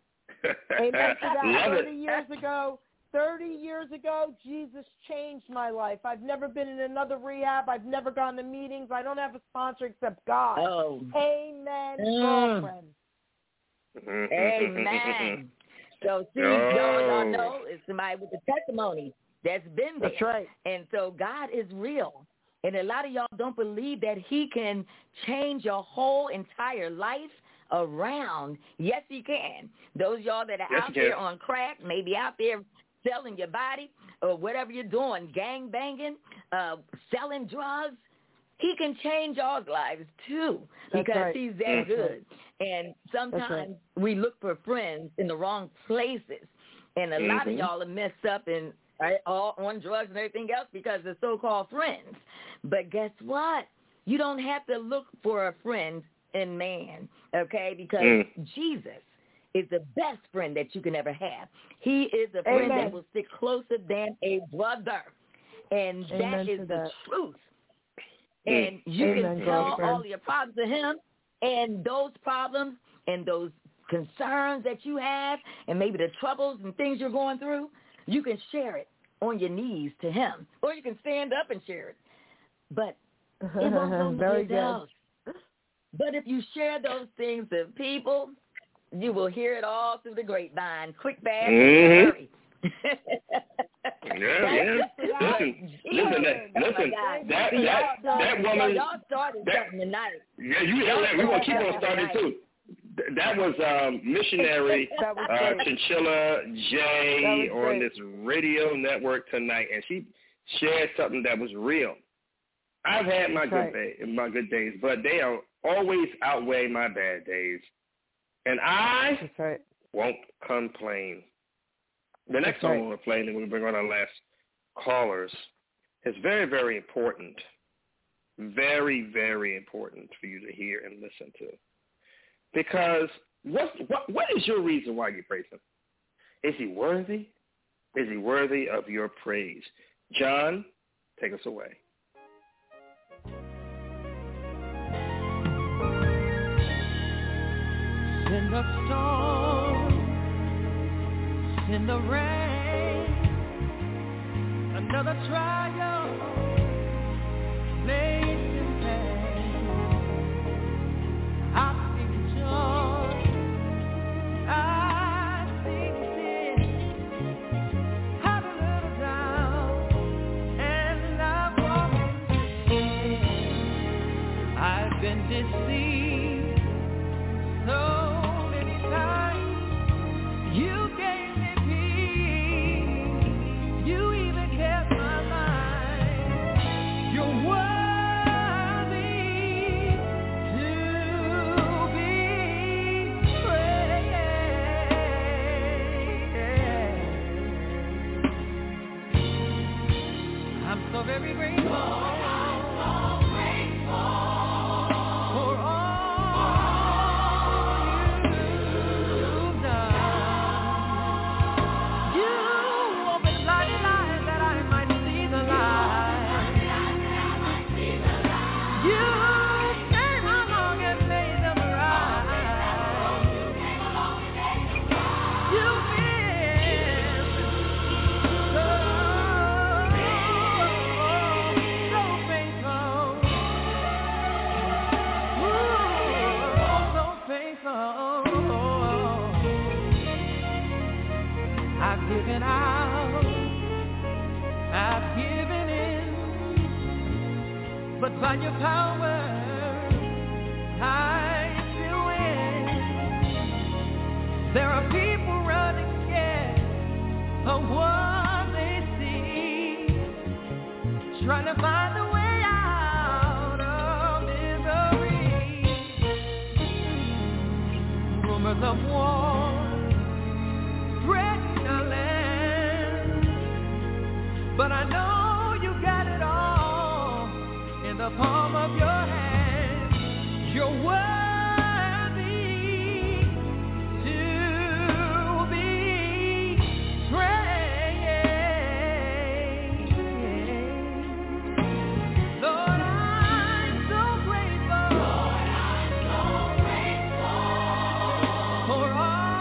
Amen to that. Love thirty it. years ago, thirty years ago, Jesus changed my life. I've never been in another rehab. I've never gone to meetings. I don't have a sponsor except God. Oh. Amen, Mm. girlfriend. Amen. So see, Oh. y'all, y'all know it's somebody with a testimony that's been there. That's right. And so God is real. And a lot of y'all don't believe that he can change your whole entire life around. Yes, he can. Those y'all that are Yes, out he can. there on crack, maybe out there selling your body or whatever you're doing, gang banging, uh, selling drugs, he can change y'all's lives too because That's right. he's that That's good. Right. And sometimes right. we look for friends in the wrong places. And a mm-hmm. lot of y'all are messed up and are all on drugs and everything else because they're so-called friends. But guess what? You don't have to look for a friend in man, okay, because mm. Jesus is the best friend that you can ever have. He is a friend Amen. that will stick closer than a brother. And Amen that is the that. truth. Mm. And you Amen, can tell girlfriend. all your problems to him, and those problems and those concerns that you have and maybe the troubles and things you're going through, you can share it on your knees to him, or you can stand up and share it. But it won't go Very good. Else. But if you share those things to people, you will hear it all through the grapevine. Quick, fast, mm-hmm. hurry. yeah, yeah. Listen, listen, that, listen. That that that woman. Y'all started that, something tonight. Yeah, you hear that? We're gonna keep on starting too. That was um, missionary that was uh, Chinchilla J was on this radio network tonight, and she shared something that was real. I've had my That's good right. day, my good days, but they are always outweigh my bad days, and I That's right. won't complain. The next That's song right. we're going to play, and then we'll bring on our last callers, is very, very important. Very, very important for you to hear and listen to. Because what, what, what is your reason why you praise him? Is he worthy? Is he worthy of your praise? John, take us away. In the storm, in the rain, another trial lays in pain. I sing joy, I sing sin, have a little doubt, and I walk in sin. I've been deceived so. You gave me peace. You even kept my mind. You're worthy to be praised. I'm so very grateful. Lord, I'm so grateful for all. I've given out, I've given in, but by your power, I still win. There are people running scared of what they see, trying to find a way out of misery. Rumors of war threaten our land, but I know you got it all in the palm of your hand. You're worthy to be praised. Lord, I'm so grateful. Lord, I'm so grateful for all.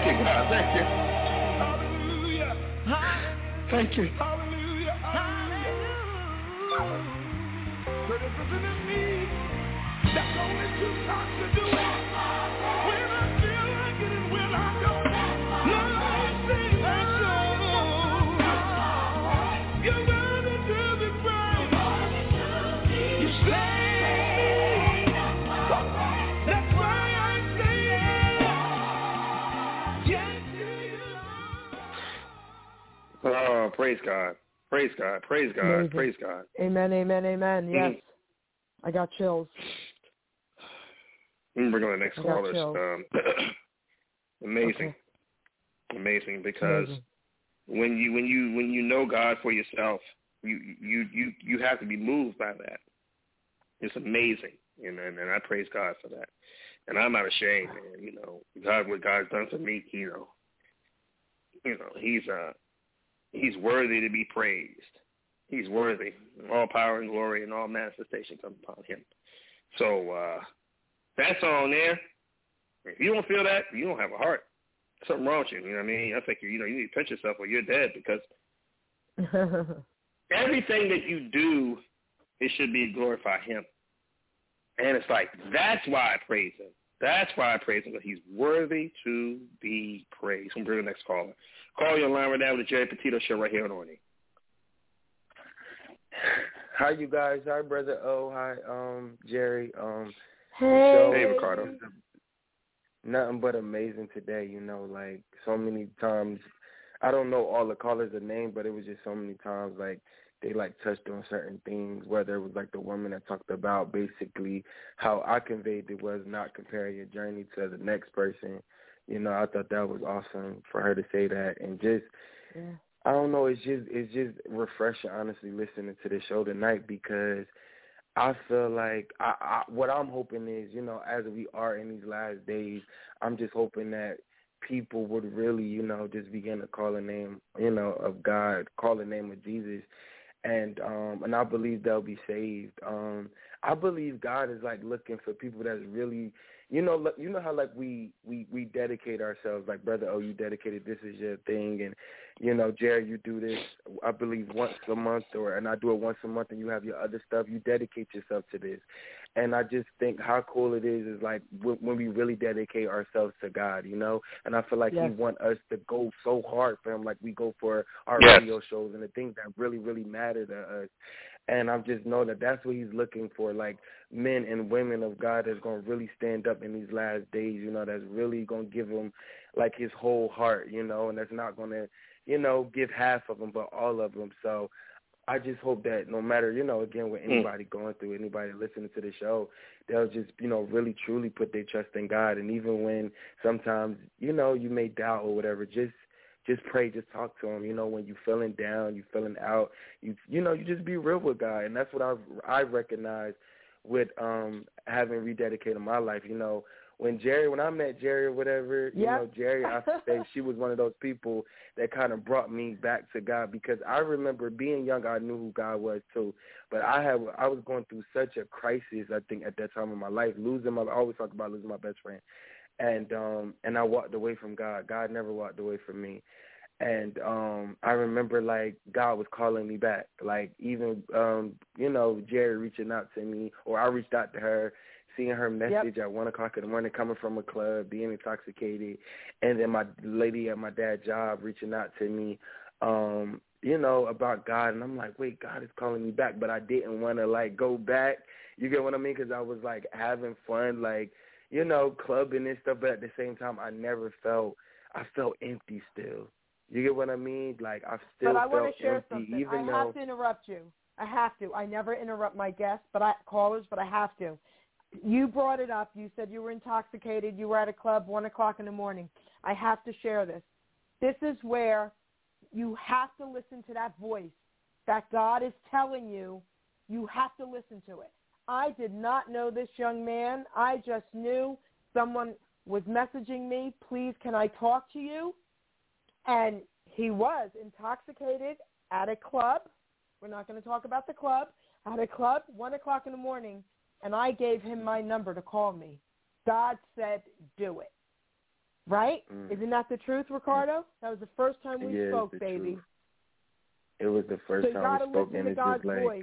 you, God. Thank you. Hallelujah. Thank you. Hallelujah. Hallelujah. But it isn't in me. That's only two times to do it. When I feel like it and when I don't. Lord, say thank you. You're worthy to be praised. You saved me. That's why I say yes. Yes to you. Oh, praise God. Praise God. Praise God. Amazing. Praise God. Amen, amen, amen. Yes. Mm. I got chills. Let me bring on the next I got callers. chills. Um, amazing. Okay. Amazing because Amazing. when you when you when you know God for yourself, you you you you have to be moved by that. It's amazing, and and, and I praise God for that. And I'm not ashamed, man. You know, God, what God's done for me, you know, you know, He's uh He's worthy to be praised. He's worthy. All power and glory and all manifestation come upon Him. So uh, that's on there. If you don't feel that, you don't have a heart. Something wrong with you. You know what I mean? I think you, you know you need to pinch yourself or you're dead because everything that you do, it should be to glorify Him. And it's like that's why I praise Him. That's why I praise Him because He's worthy to be praised. I'm bring the next caller. Call you online right now with the Jerry Petito Show right here on Orny. Hi, you guys. Hi, Brother O. Hi, um, Jerry. Um, hey. Hey, Ricardo. Nothing but amazing today, you know, like so many times. I don't know all the callers' name, but it was just so many times, like, they, like, touched on certain things, whether it was, like, the woman that talked about basically how I conveyed it was not comparing your journey to the next person. You know, I thought that was awesome for her to say that. And just, yeah. I don't know, it's just it's just refreshing, honestly, listening to the show tonight because I feel like I, I, what I'm hoping is, you know, as we are in these last days, I'm just hoping that people would really, you know, just begin to call the name, you know, of God, call the name of Jesus. And um, and I believe they'll be saved. Um, I believe God is like looking for people that's really, you know, you know how like we, we, we dedicate ourselves. Like, Brother, oh, you dedicated. This is your thing, and you know, Jerry, you do this. I believe once a month, or and I do it once a month, and you have your other stuff. You dedicate yourself to this, and I just think how cool it is is like when we really dedicate ourselves to God, you know. And I feel like yes. He wants us to go so hard for Him, like we go for our yes. radio shows and the things that really, really matter to us. And I just know that that's what He's looking for, like men and women of God that's going to really stand up in these last days, you know, that's really going to give Him, like, His whole heart, you know, and that's not going to, you know, give half of them, but all of them. So I just hope that no matter, you know, again, with anybody going through, anybody listening to the show, they'll just, you know, really, truly put their trust in God. And even when sometimes, you know, you may doubt or whatever, just Just pray, just talk to Him. You know, when you're feeling down, you're feeling out, you you know, you just be real with God. And that's what I I recognize with um having rededicated my life. You know, when Jerry, when I met Jerry or whatever, you yep. know, Jerry, I say she was one of those people that kind of brought me back to God because I remember being young, I knew who God was too. But I have I was going through such a crisis, I think, at that time in my life, losing my, I always talk about losing my best friend. And um and I walked away from God. God never walked away from me. And um I remember like God was calling me back. Like even um, you know, Jerry reaching out to me, or I reached out to her, seeing her message yep. at one o'clock in the morning coming from a club, being intoxicated, and then my lady at my dad's job reaching out to me, um, you know, about God, and I'm like, wait, God is calling me back, but I didn't want to like go back. You get what I mean? Because I was like having fun, like, you know, clubbing and stuff, but at the same time, I never felt, I felt empty still. You get what I mean? Like, I still but I felt want to share empty, something. even I though... have to interrupt you. I have to. I never interrupt my guests, but I callers, but I have to. You brought it up. You said you were intoxicated. You were at a club one o'clock in the morning. I have to share this. This is where you have to listen to that voice that God is telling you. You have to listen to it. I did not know this young man. I just knew someone was messaging me, please, can I talk to you? And he was intoxicated at a club. We're not going to talk about the club. At a club, one o'clock in the morning, and I gave him my number to call me. God said, do it. Right? Mm. Isn't that the truth, Ricardo? That was the first time we yeah, spoke, it's the baby. Truth. It was the first so you time gotta we spoke, listen and to it's God's just like, voice.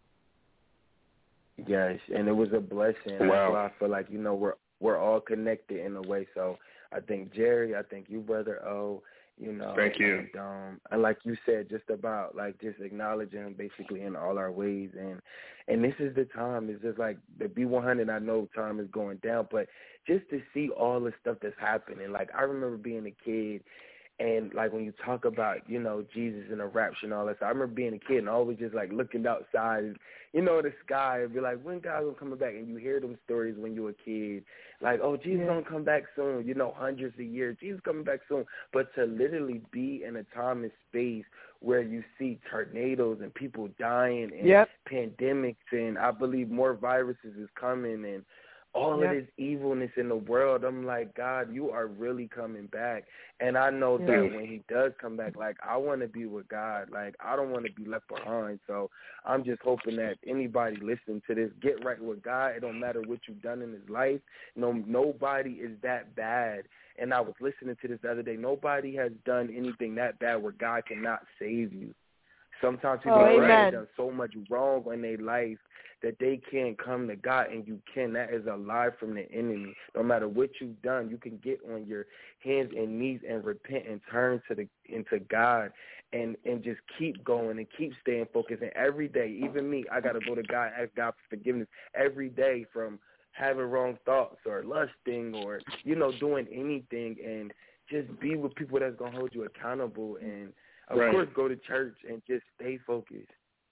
yes, and it was a blessing. Wow. That's why I feel like, you know, we're we're all connected in a way. So I think Jerry, I think you, Brother O, you know. Thank you. And, um, and like you said, just about like just acknowledging him basically in all our ways. And and this is the time. It's just like the B one hundred, I know time is going down, but just to see all the stuff that's happening. Like I remember being a kid, and like when you talk about, you know, Jesus and the rapture and all that stuff, I remember being a kid and always just like looking outside, and, you know, the sky, and be like, when God's gonna come back? And you hear them stories when you were a kid, like, oh, Jesus yeah. gonna come back soon, you know, hundreds of years, Jesus coming back soon. But to literally be in a time and space where you see tornadoes and people dying and yep. pandemics, and I believe more viruses is coming, and all yep. of this evilness in the world, I'm like, God, you are really coming back. And I know yeah. that when he does come back, like, I want to be with God. Like, I don't want to be left behind. So I'm just hoping that anybody listening to this, get right with God. It don't matter what you've done in his life. No, nobody is that bad. And I was listening to this the other day. Nobody has done anything that bad where God cannot save you. Sometimes people oh, have done so much wrong in their life that they can't come to God, and you can. That is a lie from the enemy. No matter what you've done, you can get on your hands and knees and repent and turn to the into God, and and just keep going and keep staying focused. And every day, even me, I got to go to God, ask God for forgiveness every day from having wrong thoughts or lusting or, you know, doing anything, and just be with people that's going to hold you accountable, and of right. course go to church and just stay focused.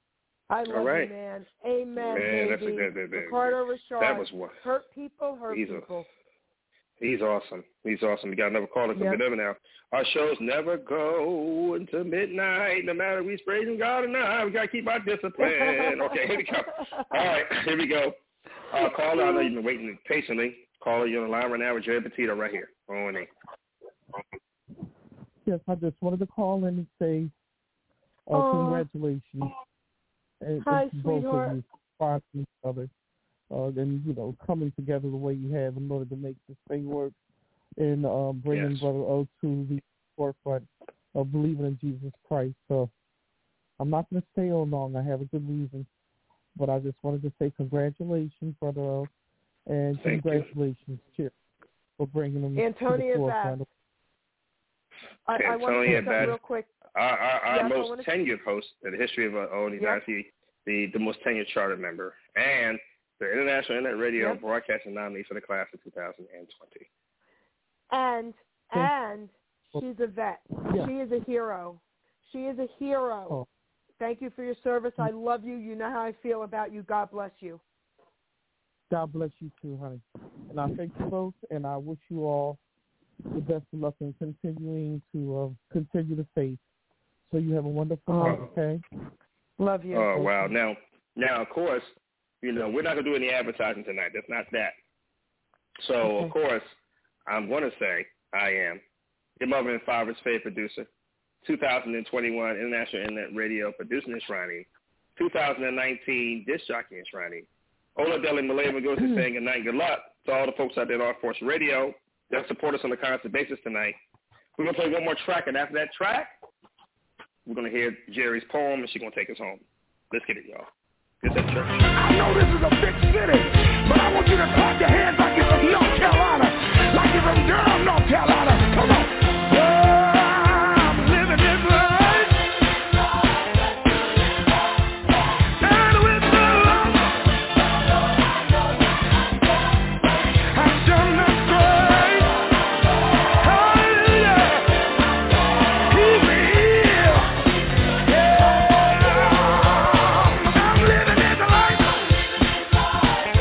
I love right. you, man. Amen, man, baby. That's a good, good, good. Ricardo Richard. That was one. Hurt people, hurt he's people. A, he's awesome. He's awesome. We got another caller coming yep. in now. Our shows never go until midnight, no matter if we're praising God or not. We got to keep our discipline. Okay, here we go. All right, here we go. Uh, caller, I know you've been waiting patiently. Caller, you're on the line right now with Jerry Petito right here. On in. Yes, I just wanted to call in and say uh, oh. congratulations. And, Hi, and both sweetheart. of you finding each other, uh, and you know, coming together the way you have in order to make this thing work, and um, bringing yes. Brother O to the forefront of believing in Jesus Christ. So I'm not going to stay on long. I have a good reason, but I just wanted to say congratulations, Brother O, and Thank congratulations, Chip, for bringing them Antonia to the forefront. I, I want to say something real quick. Our, our, our yes, most tenured host in the history of uh, O N E yep. the, the most tenured charter member, and the International Internet Radio yep. Broadcasting nominee for the class of two thousand twenty. And, and she's a vet. Yeah. She is a hero. She is a hero. Oh. Thank you for your service. I love you. You know how I feel about you. God bless you. God bless you too, honey. And I thank you both, and I wish you all the best of luck in continuing to uh, continue the faith. So you have a wonderful oh. night, okay? Love you. Oh, wow. Now, now, of course, you know, we're not going to do any advertising tonight. That's not that. So, okay. of course, I'm going to say I am your mother and father's favorite producer, two thousand twenty-one International Internet Radio Producing and Shrining, two thousand nineteen Disc Jockey and Shrining. Ola Deli Malay goes to saying good night, good luck to all the folks out there at Art Force Radio that support us on a constant basis tonight. We're going to play one more track, and after that track, we're going to hear Jerry's poem, and she's going to take us home. Let's get it, y'all. This is church. I know this is a big city, but I want you to clap your hands like you're from North Carolina, like you're from Durham, North Carolina. Come on. I'm living this life. And with the love, I've done the straight. Hallelujah. Keep me here. Yeah. I'm living this life.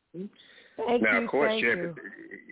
Thank now, you, of course, thank Jerry, you.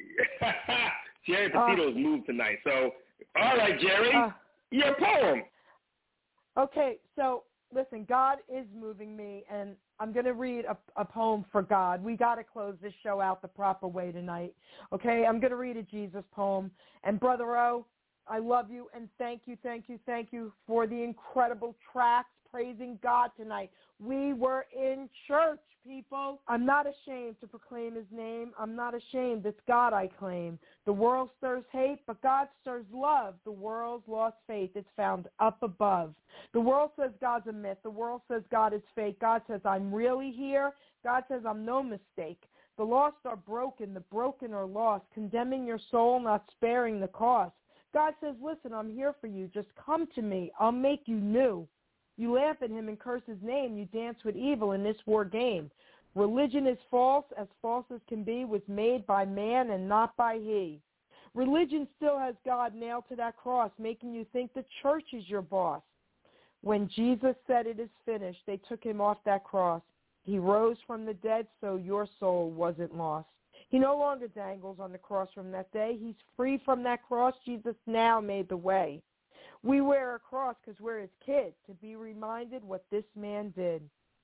Jerry Petito's uh, moved tonight. So, all right, Jerry, uh, your poem. Okay, so listen, God is moving me, and I'm going to read a, a poem for God. We got to close this show out the proper way tonight. Okay, I'm going to read a Jesus poem. And Brother O, I love you, and thank you, thank you, thank you for the incredible tracks praising God tonight. We were in church, people. I'm not ashamed to proclaim his name. I'm not ashamed. It's God I claim. The world stirs hate, but God stirs love. The world's lost faith. It's found up above. The world says God's a myth. The world says God is fake. God says I'm really here. God says I'm no mistake. The lost are broken. The broken are lost, condemning your soul, not sparing the cost. God says, listen, I'm here for you. Just come to me. I'll make you new. You laugh at him and curse his name. You dance with evil in this war game. Religion is false, as false as can be, was made by man and not by he. Religion still has God nailed to that cross, making you think the church is your boss. When Jesus said it is finished, they took him off that cross. He rose from the dead, so your soul wasn't lost. He no longer dangles on the cross from that day. He's free from that cross. Jesus now made the way. We wear a cross because we're his kids, to be reminded what this man did.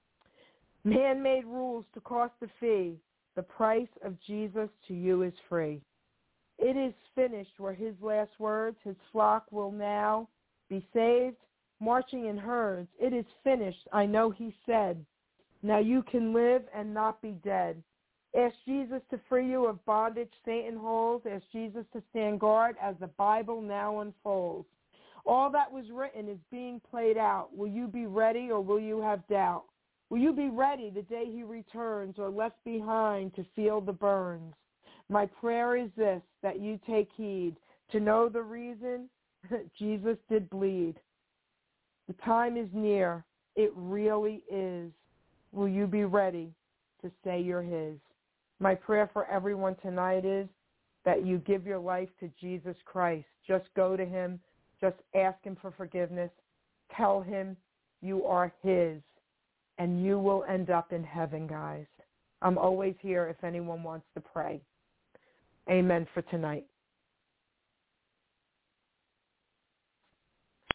Man made rules to cost a fee. The price of Jesus to you is free. It is finished were his last words. His flock will now be saved, marching in herds. It is finished, I know he said. Now you can live and not be dead. Ask Jesus to free you of bondage Satan holds. Ask Jesus to stand guard as the Bible now unfolds. All that was written is being played out. Will you be ready or will you have doubt? Will you be ready the day he returns or left behind to feel the burns? My prayer is this, that you take heed to know the reason Jesus did bleed. The time is near. It really is. Will you be ready to say you're his? My prayer for everyone tonight is that you give your life to Jesus Christ. Just go to him. Just ask him for forgiveness. Tell him you are his, and you will end up in heaven, guys. I'm always here if anyone wants to pray. Amen for tonight.